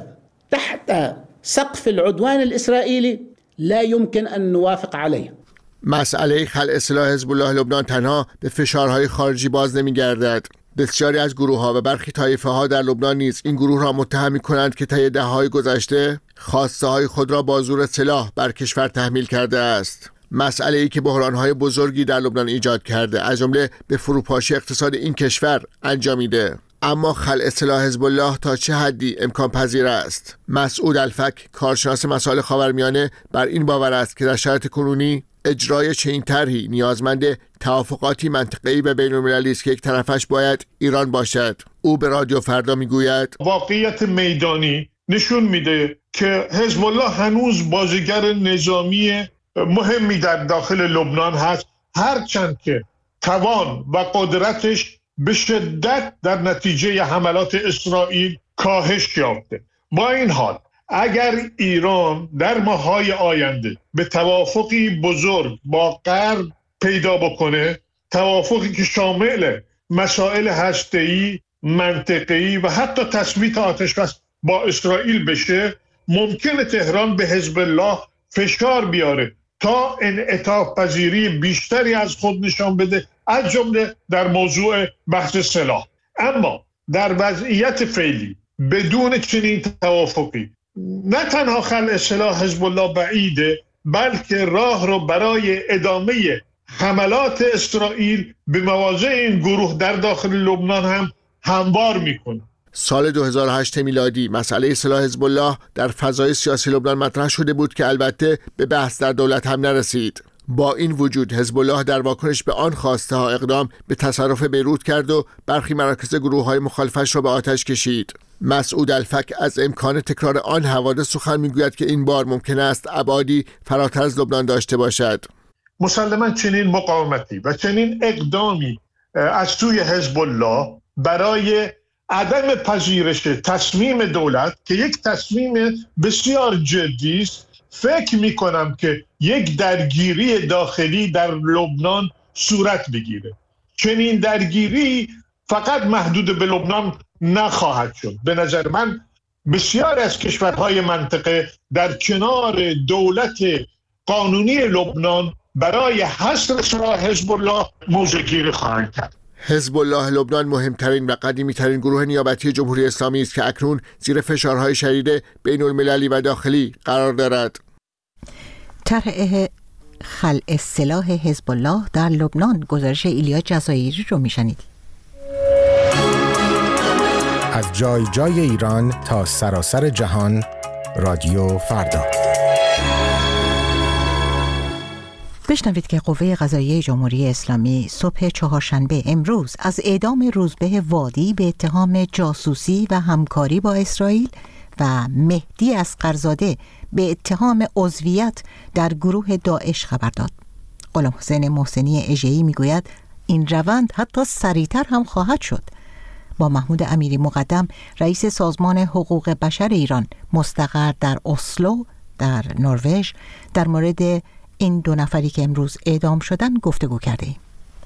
تحت سقف العدوان الإسرائيلي لا يمكن أن نوافق عليه. مسئله خلع سلاح حزب الله لبنان تنها به فشارهای خارجی باز نمی‌گردد. بسیاری از گروه‌ها و برخی طایفه‌ها در لبنان نیز این گروه را متهم می‌کنند که طی دهه‌های گذشته خواسته‌های خود را با زور سلاح بر کشور تحمیل کرده است. مسئله‌ای که بحران‌های بزرگی در لبنان ایجاد کرده، از جمله به فروپاشی اقتصاد این کشور انجامیده. اما خلع سلاح حزب الله تا چه حدی امکان پذیر است؟ مسعود الفک، کارشناس مسائل خاورمیانه، بر این باور است که در شرایط کنونی اجرای چنین طرحی نیازمند توافقاتی منطقه‌ای و بین‌المللی است که یک طرفش باید ایران باشد. او به رادیو فردا میگوید واقعیت میدانی نشون میده که حزب الله هنوز بازیگر نظامی مهمی در داخل لبنان هست، هرچند که توان و قدرتش به شدت در نتیجه حملات اسرائیل کاهش یافته. با این حال اگر ایران در ماه‌های آینده به توافقی بزرگ با غرب پیدا بکنه، توافقی که شامل مسائل هسته‌ای، منطقه‌ای و حتی تثبیت آتشبس با اسرائیل بشه، ممکنه تهران به حزب الله فشار بیاره تا انعطاف پذیری بیشتری از خود نشان بده، از جمله در موضوع بحث سلاح. اما در وضعیت فعلی بدون چنین توافقی نه تنها خلع سلاح حزب الله بعیده، بلکه راه رو برای ادامه حملات اسرائیل به مواضع این گروه در داخل لبنان هم هموار میکنه. سال 2008 میلادی مسئله سلاح حزب الله در فضای سیاسی لبنان مطرح شده بود که البته به بحث در دولت هم نرسید. با این وجود حزب الله در واکنش به آن خواسته ها اقدام به تصرف بیروت کرد و برخی مراکز گروه های مخالفش را به آتش کشید. مسعود الفک از امکان تکرار آن حوادث سخن میگوید که این بار ممکن است ابعادی فراتر از لبنان داشته باشد. مسلماً چنین مقاومتی و چنین اقدامی از سوی حزب الله برای عدم پذیرش تصمیم دولت که یک تصمیم بسیار جدی است، فکر می‌کنم که یک درگیری داخلی در لبنان صورت بگیره. چنین درگیری فقط محدود به لبنان نخواهد شد. به نظر من بسیار از کشورهای منطقه در کنار دولت قانونی لبنان برای حصر سلاح حزب الله موضع گیری خواهند کرد. حزب الله لبنان مهمترین و قدیمی‌ترین گروه نیابتی جمهوری اسلامی است که اکنون زیر فشارهای شدید بین‌المللی و داخلی قرار دارد. طرح خلع سلاح حزب الله در لبنان، گزارش ایلیا جزایری رو میشنید. از جای جای ایران تا سراسر جهان، رادیو فردا. بشنوید که قوه قضاییه جمهوری اسلامی صبح چهارشنبه امروز از اعدام روزبه وادی به اتهام جاسوسی و همکاری با اسرائیل و مهدی اصغرزاده به اتهام عضویت در گروه داعش خبر داد. غلام حسین محسنی اژه‌ای میگوید این روند حتی سریعتر هم خواهد شد. با محمود امیری مقدم، رئیس سازمان حقوق بشر ایران مستقر در اسلو در نروژ، در مورد این دو نفری که امروز اعدام شدن گفتگو کرده ایم.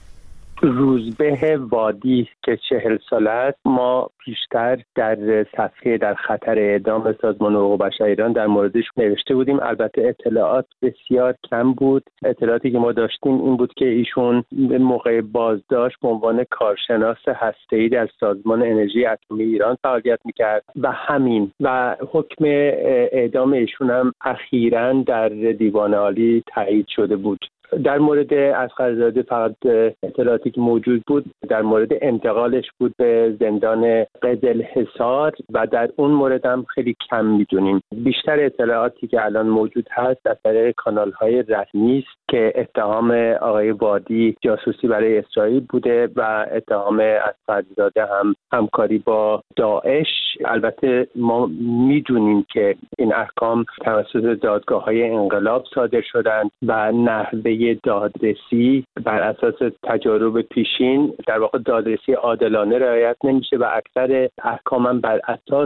روزبه وادی که 40 ساله است، ما بیشتر در صفحه در خطر اعدام سازمان حقوق بشر ایران در موردش نوشته بودیم. البته اطلاعات بسیار کم بود. اطلاعاتی که ما داشتیم این بود که ایشون به موقع بازداشت به عنوان کارشناس هسته‌ای در سازمان انرژی اتمی ایران فعالیت می‌کرد و همین و حکم اعدام ایشون هم اخیراً در دیوان عالی تایید شده بود. در مورد اصغرزاده فقط اطلاعاتی که موجود بود در مورد انتقالش بود به زندان قزلحصار و در اون مورد هم خیلی کم میدونیم. بیشتر اطلاعاتی که الان موجود هست از طریق کانال‌های رسمی است که اتهام آقای وادی جاسوسی برای اسرائیل بوده و اتهام اصغرزاده هم همکاری با داعش. البته ما میدونیم که این احکام توسط دادگاه‌های انقلاب صادر شدند و نحوه دادرسی بر اساس تجارب پیشین در واقع دادرسی عادلانه رعایت نمیشه و اکثر احکام هم بر اساس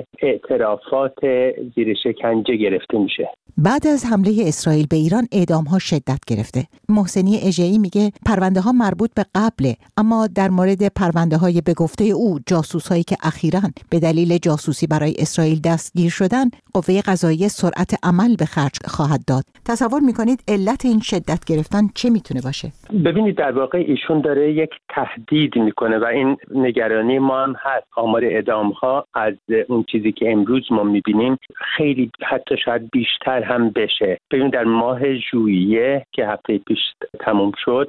اعترافات زیر شکنجه گرفته میشه. بعد از حمله اسرائیل به ایران اعدام‌ها شدت گرفته. محسنی اژه‌ای میگه پرونده‌ها مربوط به قبله، اما در مورد پرونده‌های به گفته او جاسوس‌هایی که اخیراً به دلیل جاسوسی برای اسرائیل دستگیر شدن، قوه قضاییه سرعت عمل به خرج خواهد داد. تصور می‌کنید علت این شدت گرفتن چه میتونه باشه؟ ببینید در واقع ایشون داره یک تهدید میکنه و این نگرانی ما هم هست. آمار اعدام‌ها از اون چیزی که امروز ما می‌بینیم خیلی حتی شاید بیشتر هم بشه. ببین در ماه ژوئیه که هفته پیش تموم شد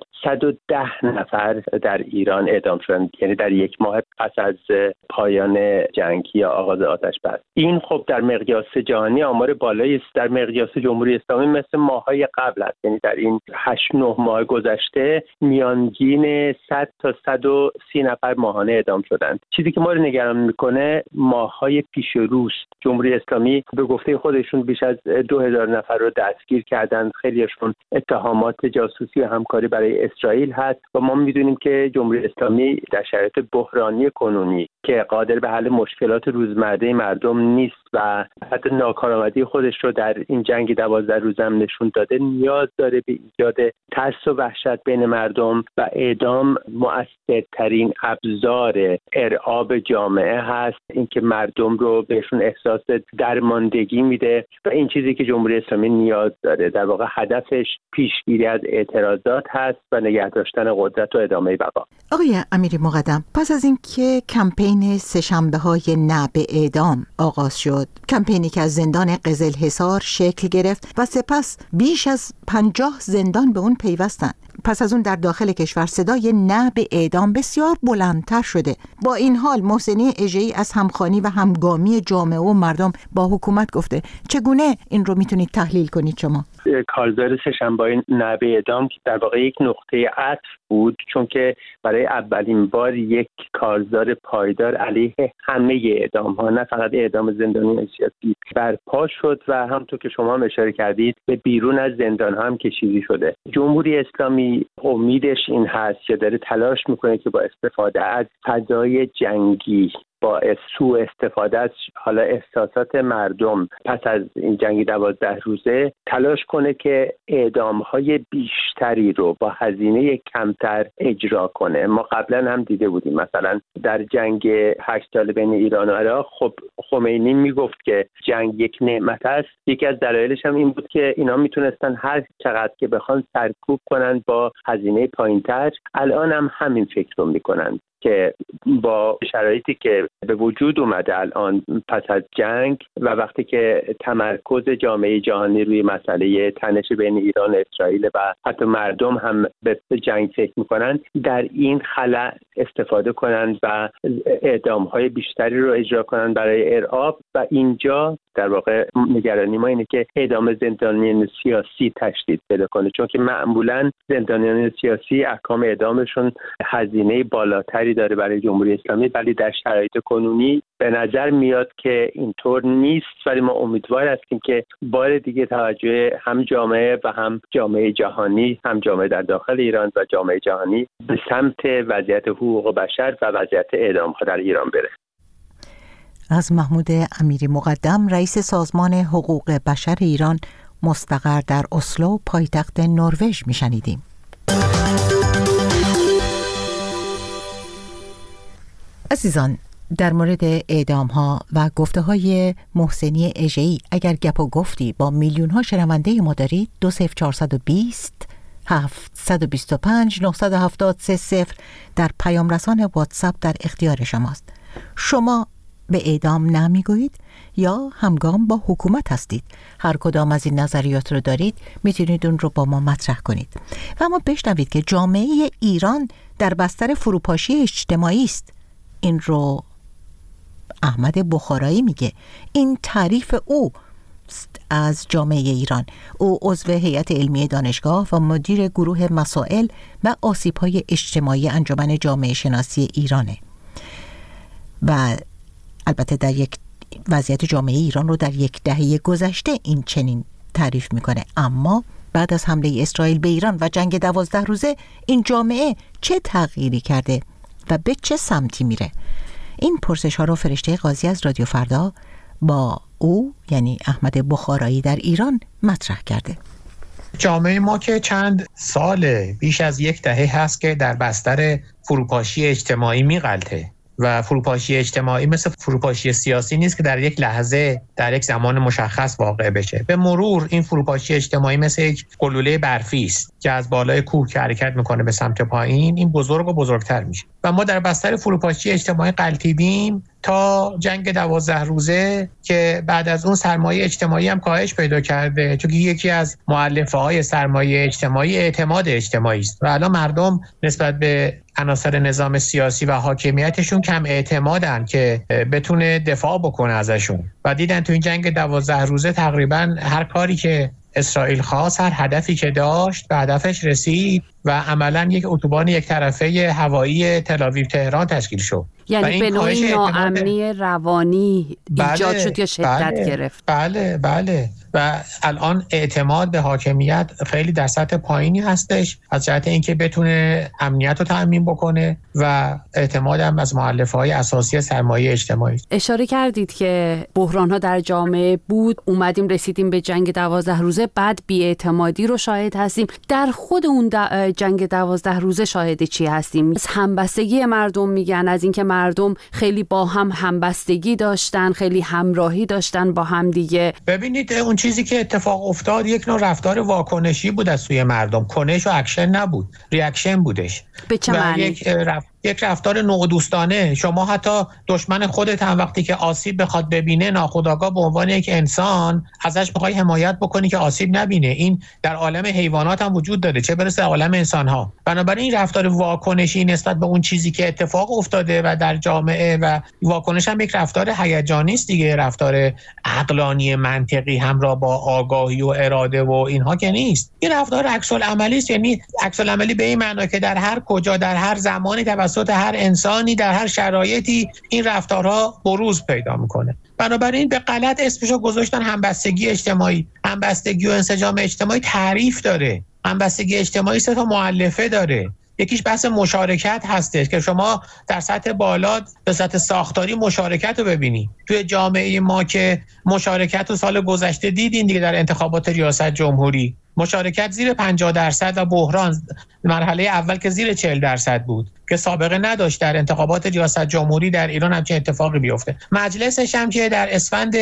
110 نفر در ایران اعدام شدند، یعنی در یک ماه پس از پایان جنگ یا آغاز آتش بس. این خب در مقیاس جهانی آمار بالایی است. در مقیاس جمهوری اسلامی مثل ماه‌های قبل است، یعنی در این 8-9 ماه گذشته میانگین 100 تا 130 نفر ماهانه اعدام شدند. چیزی که ما رو نگران میکنه ماه‌های پیش روست. جمهوری اسلامی به گفته خودشون بیش از 2000 نفر رو دستگیر کردند. خیلیشون اتهامات جاسوسی و همکاری برای اسرائیل هست و ما میدونیم که جمهوری اسلامی در شرایط بحرانی کنونی که قادر به حل مشکلات روزمره مردم نیست و حتی ناکارآمدی خودش رو در این جنگ 12 روزه هم نشون داده، نیاز داره به ایجاد ترس و وحشت بین مردم و اعدام مؤثرترین ابزار ارعاب جامعه هست. اینکه مردم رو بهشون احساس درماندگی میده و این چیزی که جمهوری اسلامی نیاز داره. در واقع هدفش پیشگیری از اعتراضات هست و نگه داشتن قدرت و ادامه بقا. آقای امیری مقدم، پس از اینکه کمپین سه‌شنبه‌های نه به اعدام آغاز شد، کمپینی که از زندان قزلحصار شکل گرفت و سپس بیش از 50 زندان به اون پیوستند، پس از اون در داخل کشور صدای نه به اعدام بسیار بلندتر شده. با این حال محسنی اژه‌ای از همخوانی و همگامی جامعه و مردم با حکومت گفته. چگونه این رو میتونید تحلیل کنید شما؟ کارزار سه‌شنبه‌های نه به اعدام در واقع یک نقطه عطف بود، چون که برای اولین بار یک کارزار پایدار علیه همه اعدام‌ها، نه فقط اعدام زندانیان سیاسی، برپا شد و همونطور که شما هم اشاره کردید به بیرون از زندان‌ها هم کشیده شده. جمهوری اسلامی امیدش این هست که داره تلاش میکنه که با استفاده از فضای جنگی، با سوء استفاده از حالا احساسات مردم پس از این جنگ 12 روزه تلاش کنه که اعدام‌های بیشتری رو با هزینه کمتر اجرا کنه. ما قبلا هم دیده بودیم مثلا در جنگ 8 سال بین ایران و عراق، خب خمینی میگفت که جنگ یک نعمت است. یکی از دلایلش هم این بود که اینا میتونستن هر چقدر که بخوان سرکوب کنن با هزینه پایینتر. الان هم همین فکر رو میکنن که با شرایطی که به وجود اومده الان پس از جنگ و وقتی که تمرکز جامعه جهانی روی مسئله تنش بین ایران و اسرائیل و حتی مردم هم به جنگ فکر میکنن، در این خلا استفاده کنند و اعدام‌های بیشتری رو اجرا کنند برای ارعاب. و اینجا در واقع نگرانی ما اینه که اعدام زندانیان سیاسی تشدید پیدا کنه، چون که معمولا زندانیان سیاسی احکام اعدامشون هزینه بالاتری داره برای جمهوری اسلامی، ولی در شرایط کنونی به نظر میاد که اینطور نیست. ولی ما امیدوار هستیم که بار دیگه توجه هم جامعه و هم جامعه جهانی، هم جامعه در داخل ایران و جامعه جهانی به سمت وضعیت حقوق بشر و وضعیت اعدام‌ها در ایران بره. از محمود امیری مقدم، رئیس سازمان حقوق بشر ایران مستقر در اسلو، پایتخت نروژ میشنیدیم. عزیزان، در مورد اعدام‌ها و گفته‌های محسنی اژه‌ای اگر گپ و گفتی با میلیون‌ها شنونده ما دارید، 20420 725 973 در پیام رسان واتساپ در اختیار شماست. شما به اعدام نمیگویید یا همگام با حکومت هستید؟ هر کدام از این نظریات رو دارید، میتونید اون رو با ما مطرح کنید و اما بشنوید که جامعه ایران در بستر فروپاشی اجتماعی است. این رو احمد بخارایی میگه. این تعریف او از جامعه ایران. او عضو هیئت علمی دانشگاه و مدیر گروه مسائل و آسیب‌های اجتماعی انجمن جامعه شناسی ایرانه و البته در یک وضعیت جامعه ایران رو در یک دهه گذشته این چنین تعریف میکنه. اما بعد از حمله اسرائیل به ایران و جنگ 12 روزه این جامعه چه تغییری کرده و به چه سمتی میره؟ این پرسش ها رو فرشته قاضی از رادیو فردا با او یعنی احمد بخارایی در ایران مطرح کرده. جامعه ما که چند سال بیش از یک دهه هست که در بستر فروپاشی اجتماعی میغلطه و فروپاشی اجتماعی مثل فروپاشی سیاسی نیست که در یک لحظه در یک زمان مشخص واقع بشه. به مرور این فروپاشی اجتماعی مثل یک گلوله برفی است که از بالای کوه که حرکت میکنه به سمت پایین، این بزرگ و بزرگتر میشه و ما در بستر فروپاشی اجتماعی غلطیدیم تا جنگ 12 روزه که بعد از اون سرمایه اجتماعی هم کاهش پیدا کرده، چون یکی از مؤلفه‌های سرمایه اجتماعی اعتماد اجتماعی است و الان مردم نسبت به عناصر نظام سیاسی و حاکمیتشون کم اعتمادن که بتونه دفاع بکنه ازشون و دیدن تو این جنگ 12 روزه تقریبا هر کاری که اسرائیل خواست، هر هدفی که داشت به هدفش رسید و عملا یک اتوبان یک طرفه هوایی تل‌آویو تهران تشکیل شد. یعنی به نوعی ناامنی روانی ایجاد شد یا شدت گرفت. بله و الان اعتماد به حاکمیت خیلی در سطح پایینی هستش از جهت اینکه بتونه امنیت رو تأمین بکنه و اعتماد هم از مؤلفه‌های اساسی سرمایه اجتماعی. اشاره کردید که بحران‌ها در جامعه بود، اومدیم رسیدیم به جنگ 12 روزه، بعد بی‌اعتمادی رو شاهد هستیم. در خود اون جنگ 12 روزه شاهد چی هستیم؟ از همبستگی مردم میگن، از اینکه مردم خیلی با هم همبستگی داشتن، خیلی همراهی داشتن با هم دیگه. ببینید اون چیزی که اتفاق افتاد یک نوع رفتار واکنشی بود از سوی مردم، کنش و اکشن نبود، ریاکشن بودش. به چه معنی؟ یک رفتار نودوستانه. شما حتی دشمن خودت هم وقتی که آسیب بخواد ببینه ناخودآگاه به عنوان یک انسان ازش بخوای حمایت بکنی که آسیب نبینه. این در عالم حیوانات هم وجود داره، چه برسه در عالم انسان ها. بنابراین این رفتار واکنشی نسبت به اون چیزی که اتفاق افتاده و در جامعه، و واکنش هم یک رفتار هیجانی است دیگه، رفتار عقلانی منطقی همراه با آگاهی و اراده و اینها که نیست. این رفتار عکس العملی است، یعنی عکس العملی به این معنی که در هر کجا، در هر زمانی، توسط هر انسانی، در هر شرایطی این رفتارها بروز پیدا میکنه. بنابراین به غلط اسمشو گذاشتن همبستگی اجتماعی. همبستگی و انسجام اجتماعی تعریف داره. همبستگی اجتماعی 3 تا مؤلفه داره. یکیش بحث مشارکت هستش که شما در سطح بالا به سطح ساختاری مشارکت رو ببینی. توی جامعه ما که مشارکت رو سال گذشته دیدین دیگه، در انتخابات ریاست جمهوری مشارکت زیر 50% و بحران مرحله اول که زیر 40% بود که سابقه نداشت در انتخابات ریاست جمهوری در ایران همچین اتفاقی بیفته. مجلسش هم که در اسفند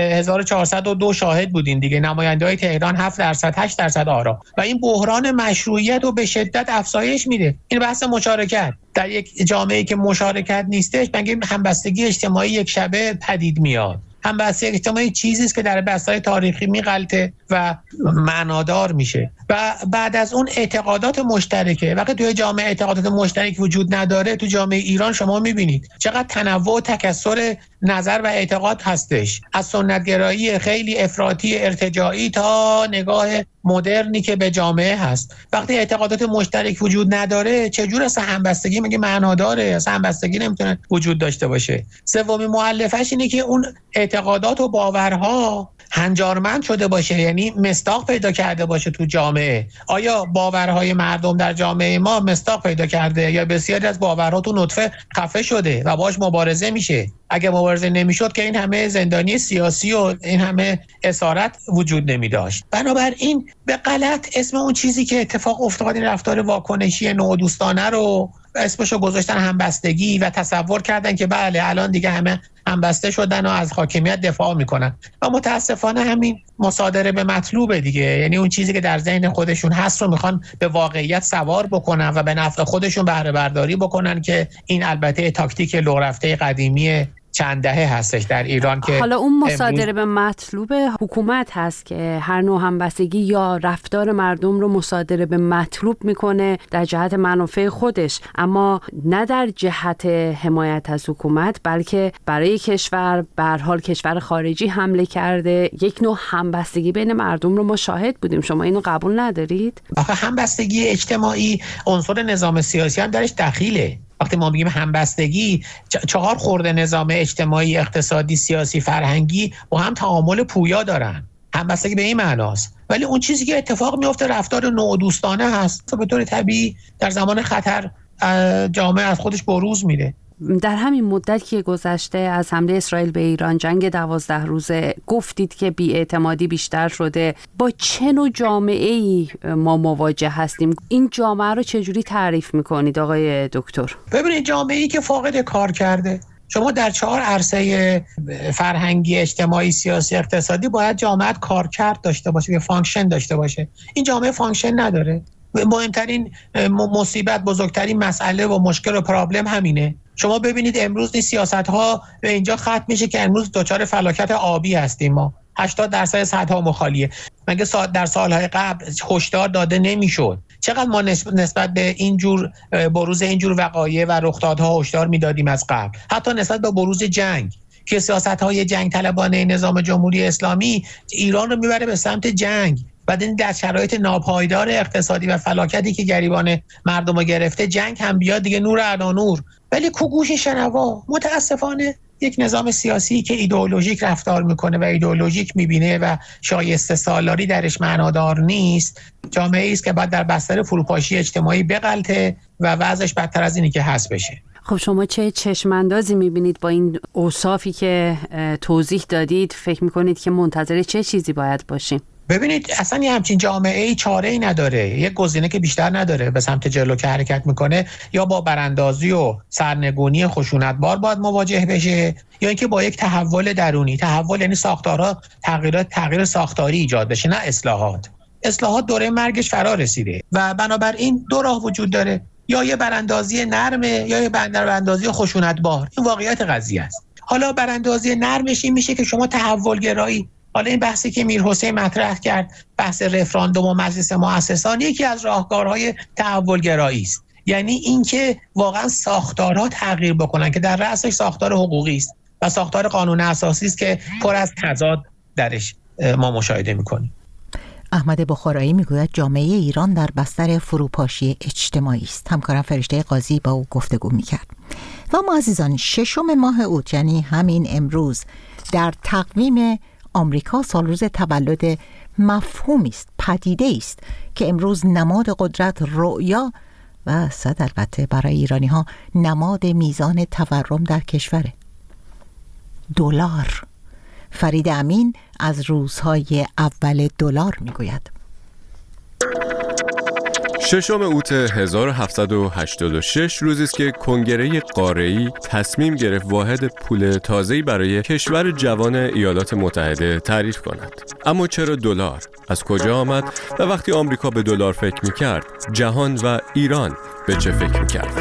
1402 شاهد بودین دیگه، نماینده‌های تهران 7%، 8% آرا، و این بحران مشروعیت رو به شدت افزایش میده. این بحث مشارکت در یک جامعه‌ای که مشارکت نیستش، مگه همبستگی اجتماعی یک شبه پدید میاد؟ همبستگی اجتماعی چیزی است که در بستای تاریخی میغلطه و معنادار میشه. و بعد از اون اعتقادات مشترکه. وقتی توی جامعه اعتقادات مشترک وجود نداره، تو جامعه ایران شما میبینید چقدر تنوع و تکثر نظر و اعتقاد هستش، از سنتگرایی خیلی افراطی ارتجاعی تا نگاه مدرنی که به جامعه هست. وقتی اعتقادات مشترک وجود نداره، چجور اصلا همبستگی مگه معناداره؟ اصلا همبستگی نمیتونه وجود داشته باشه. سومین مؤلفه‌اش اینه که اون اعتقادات و باورها هنجارمند شده باشه، یعنی مصداق پیدا کرده باشه تو جامعه. آیا باورهای مردم در جامعه ما مصداق پیدا کرده یا بسیاری از باورها تو نطفه خفه شده و باش مبارزه میشه؟ اگه مبارزه نمیشد که این همه زندانی سیاسی و این همه اسارت وجود نمی داشت. بنابراین به غلط اسم اون چیزی که اتفاق افتاد، این رفتار واکنشی نودوستانه رو اسمشو گذاشتن همبستگی و تصور کردن که بله الان دیگه همه همبسته شدن و از حاکمیت دفاع میکنن. و متاسفانه همین مصادره به مطلوبه دیگه، یعنی اون چیزی که در ذهن خودشون هست رو میخوان به واقعیت سوار بکنن و به نفع خودشون بهره برداری بکنن، که این البته تاکتیک لو رفته قدیمی چند دهه هستش در ایران. که حالا اون مصادره به مطلوب حکومت هست که هر نوع همبستگی یا رفتار مردم رو مصادره به مطلوب میکنه در جهت منافع خودش، اما نه در جهت حمایت از حکومت، بلکه برای کشور به هر حال کشور خارجی حمله کرده. یک نوع همبستگی بین مردم رو ما شاهد بودیم. شما اینو قبول ندارید؟ آخه همبستگی اجتماعی عنصر نظام سیاسی هم درش دخیله. وقتی ما میگیم همبستگی، 4 خورده نظام اجتماعی، اقتصادی، سیاسی، فرهنگی با هم تعامل پویا دارن. همبستگی به این معناست. ولی اون چیزی که اتفاق میفته رفتار نودوستانه هست، به طور طبیعی در زمان خطر جامعه از خودش بروز میده. در همین مدت که گذشته از حمله اسرائیل به ایران، جنگ 12 روزه، گفتید که بی‌اعتمادی بیشتر شده. با چه نوع جامعه‌ای ما مواجه هستیم؟ این جامعه رو چجوری تعریف میکنید آقای دکتر؟ ببینید، جامعه‌ای که فاقد کار کرده. شما در 4 عرصه فرهنگی، اجتماعی، سیاسی، اقتصادی باید جامعه کارکرد داشته باشه، یه فانکشن داشته باشه. این جامعه فانکشن نداره. مهمترین مصیبت، بزرگترین مسئله و مشکل و پرابلم همینه. شما ببینید امروز این سیاست‌ها به اینجا ختم میشه که امروز دچار فلاکت آبی هستیم. ما 80% سدها مخالیه. مگه در سالهای قبل هشدار داده نمیشد؟ چقدر ما نسبت به اینجور بروز اینجور وقایع و رخدادها هشدار میدادیم از قبل؟ حتی نسبت به بروز جنگ که سیاست‌های جنگ طلبانه نظام جمهوری اسلامی ایران رو میبره به سمت جنگ. بعد این در شرایط ناپایدار اقتصادی و فلاکتی که گریبان مردم رو گرفته، جنگ هم بیاد دیگه نور علی نور. ولی کو گوش شنوا؟ متاسفانه یک نظام سیاسی که ایدئولوژیک رفتار میکنه و ایدئولوژیک میبینه و شایسته سالاری درش معنادار نیست، جامعه است که باید در بستر فروپاشی اجتماعی بغلطه و وضعش بدتر از اینی که هست بشه. خب شما چه چشماندازی میبینید با این اوصافی که توضیح دادید؟ فکر میکنید که منتظر چه چیزی باید باشیم؟ ببینید اصلا یه همچین جامعه‌ای چاره‌ای نداره، یک گزینه که بیشتر نداره به سمت جلو که حرکت میکنه، یا با براندازی و سرنگونی خشونتبار باید مواجه بشه، یا اینکه با یک تحول درونی، تحول یعنی ساختارها تغییر ساختاری ایجاد بشه، نه اصلاحات. اصلاحات دوره مرگش فرا رسیده و بنابراین دو راه وجود داره، یا یه براندازی نرمه یا یه براندازی خشونتبار. این واقعیت قضیه است. حالا براندازی نرمش این میشه که شما تحول گرایی، حالا این بحثی که میرحسین مطرح کرد، بحث رفراندوم و مجلس مؤسسان، یکی از راهکارهای تحول گرایی است. یعنی اینکه واقعا ساختارها تغییر بکنن که در رأسش ساختار حقوقی است و ساختار قانون اساسی است که پر از تضاد درش ما مشاهده میکنیم. احمد بخارایی میگوید جامعه ایران در بستر فروپاشی اجتماعی است. همکارم فرشته قاضی با او گفتگو میکرد. و ما عزیزان 6 ماه اوت، یعنی همین امروز، در تقویم آمریکا سالروز تولد مفهومی است، پدیده است که امروز نماد قدرت، رؤیا و صد البته برای ایرانی ها نماد میزان تورم در کشوره. دلار. فرید امین از روزهای اول دلار میگوید. 6 اوت 1786 روزی است که کنگره قاره‌ای تصمیم گرفت واحد پول تازه‌ای برای کشور جوان ایالات متحده تعریف کند. اما چرا دلار؟ از کجا آمد؟ و وقتی آمریکا به دلار فکر می‌کرد، جهان و ایران به چه فکر می‌کرد؟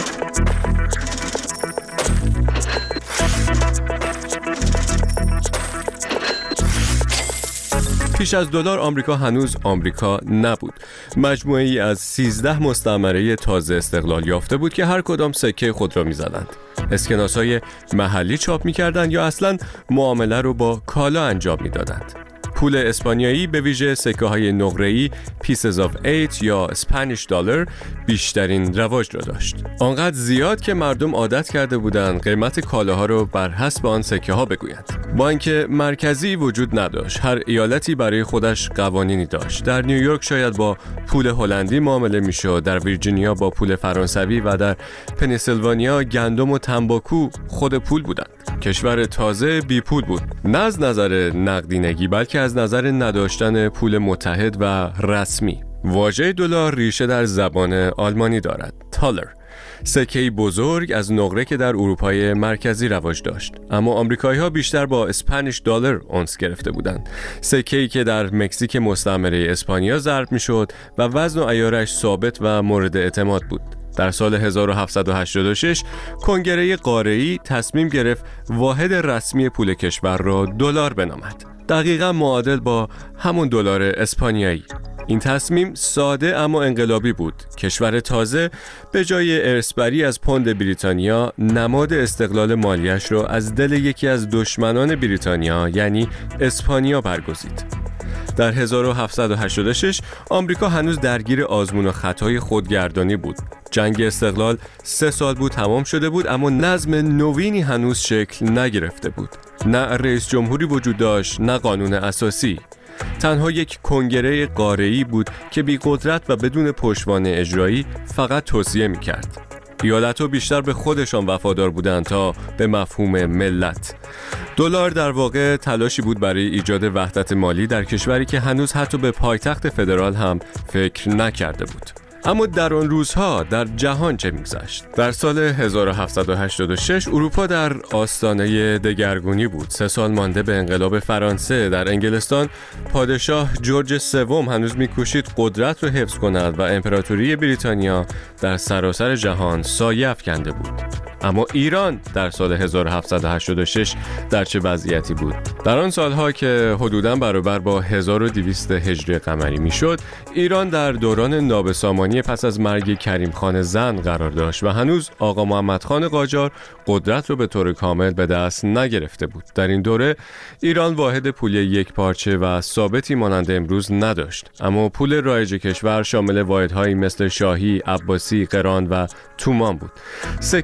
پیش از دلار آمریکا هنوز آمریکا نبود. مجموعه‌ای از 13 مستعمره تازه استقلال یافته بود که هر کدام سکه خود را می‌زدند. اسکناس‌های محلی چاپ می‌کردند یا اصلاً معامله رو با کالا انجام می‌دادند. پول اسپانیایی به ویژه سکه‌های نقره‌ای Pieces of 8 یا Spanish Dollar بیشترین رواج را داشت. آنقدر زیاد که مردم عادت کرده بودند قیمت کالاها رو بر حسب آن سکه‌ها بگویند. بانک مرکزی وجود نداشت. هر ایالتی برای خودش قوانینی داشت. در نیویورک شاید با پول هلندی معامله میشد، در ویرجینیا با پول فرانسوی و در پنیسیلوانیا گندم و تنباکو خود پول بودند. کشور تازه بی پول بود، نه از نظر نقدینگی بلکه از نظر نداشتن پول متحد و رسمی. واژه دلار ریشه در زبان آلمانی دارد، تالر، سکه‌ای بزرگ از نقره که در اروپای مرکزی رواج داشت. اما آمریکایی‌ها بیشتر با اسپانیش دلار انس گرفته بودند، سکه‌ای که در مکزیک مستعمره اسپانیا ضرب می‌شد و وزن و عیارش ثابت و مورد اعتماد بود. در سال 1786 کنگره قاره‌ای تصمیم گرفت واحد رسمی پول کشور را دلار بنامد، دقیقاً معادل با همون دلار اسپانیایی. این تصمیم ساده اما انقلابی بود. کشور تازه به جای ارثبری از پوند بریتانیا نماد استقلال مالیش را از دل یکی از دشمنان بریتانیا یعنی اسپانیا برگزید. در 1786 آمریکا هنوز درگیر آزمون و خطای خودگردانی بود. جنگ استقلال 3 سال بود تمام شده بود، اما نظم نوینی هنوز شکل نگرفته بود. نه رئیس جمهوری وجود داشت، نه قانون اساسی. تنها یک کنگره قاره‌ای بود که بی قدرت و بدون پشتوانه اجرایی فقط توصیه می‌کرد. ایالت‌ها بیشتر به خودشان وفادار بودند تا به مفهوم ملت. دلار در واقع تلاشی بود برای ایجاد وحدت مالی در کشوری که هنوز حتی به پایتخت فدرال هم فکر نکرده بود. اما در آن روزها در جهان چه می‌گذشت؟ در سال 1786 اروپا در آستانه دگرگونی بود. 3 سال مانده به انقلاب فرانسه. در انگلستان پادشاه جورج سوم هنوز می‌کوشید قدرت را حفظ کند و امپراتوری بریتانیا در سراسر جهان سایه افکنده بود. اما ایران در سال 1786 در چه وضعیتی بود؟ در آن سالها که حدوداً برابر با 1200 هجری قمری میشد، ایران در دوران نابسامانی پس از مرگ کریم خان زند قرار داشت و هنوز آقا محمد خان قاجار قدرت رو به طور کامل به دست نگرفته بود. در این دوره ایران واحد پولی یک پارچه و ثابتی مانند امروز نداشت، اما پول رایج کشور شامل واحدهایی مثل شاهی، عباسی، قران و تومان بود. سکه در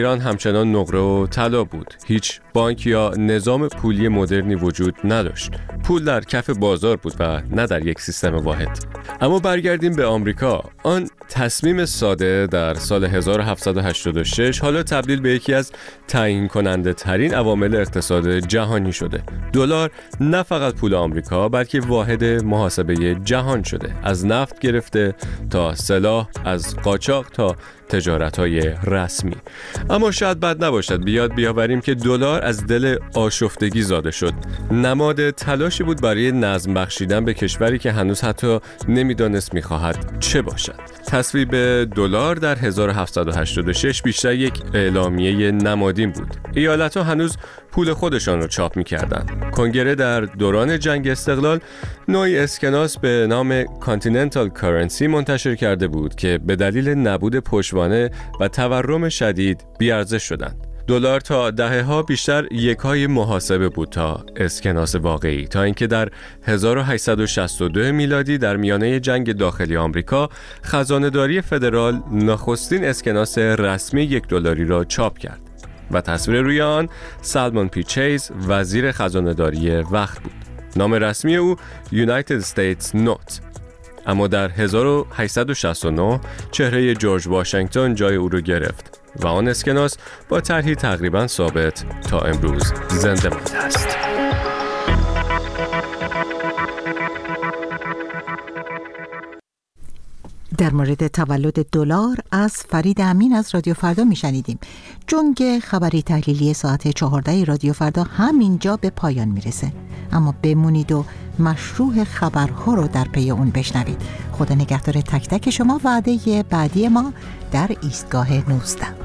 ایران همچنان نقره و طلا بود. هیچ بانک یا نظام پولی مدرنی وجود نداشت. پول در کف بازار بود و نه در یک سیستم واحد. اما برگردیم به آمریکا. آن تصمیم ساده در سال 1786 حالا تبدیل به یکی از تعیین کننده ترین عوامل اقتصاد جهانی شده. دلار نه فقط پول آمریکا بلکه واحد محاسبه جهان شده. از نفت گرفته تا سلاح، از قاچاق تا تجارت‌های رسمی. اما شاید بد نباشد بیاوریم که دلار از دل آشفتگی زاده شد. نماد تلاشی بود برای نظم بخشیدن به کشوری که هنوز حتی نمیدانست می‌خواهد چه باشد. تصویب دلار در 1786 بیشتر یک اعلامیه نمادین بود. ایالت‌ها هنوز پول خودشان را چاپ می‌کردند. کنگره در دوران جنگ استقلال نوعی اسکناس به نام کانتیننتال کرنسی منتشر کرده بود که به دلیل نبود پشتوانه و تورم شدید بی‌ارزش شدند. دلار تا دهه‌ها بیشتر یک‌های محاسبه بود تا اسکناس واقعی، تا اینکه در 1862 میلادی در میانه جنگ داخلی آمریکا خزانه‌داری فدرال نخستین اسکناس رسمی $1 را چاپ کرد و تصویر روی آن سالمون پی چیز وزیر خزانه‌داری وقت بود. نام رسمی او United States Note. اما در 1869 چهره جورج واشنگتن جای او را گرفت و آن اسکناس با طرحی تقریباً ثابت تا امروز زنده مانده است. در مورد تولد دلار از فرید امین از رادیو فردا میشنیدیم. جنگ خبری تحلیلی ساعت 14 رادیو فردا همینجا به پایان میرسه، اما بمونید و مشروع خبرها رو در پی اون بشنوید. خدا نگهدار تک تک شما. وعده بعدی ما در ایستگاه 19.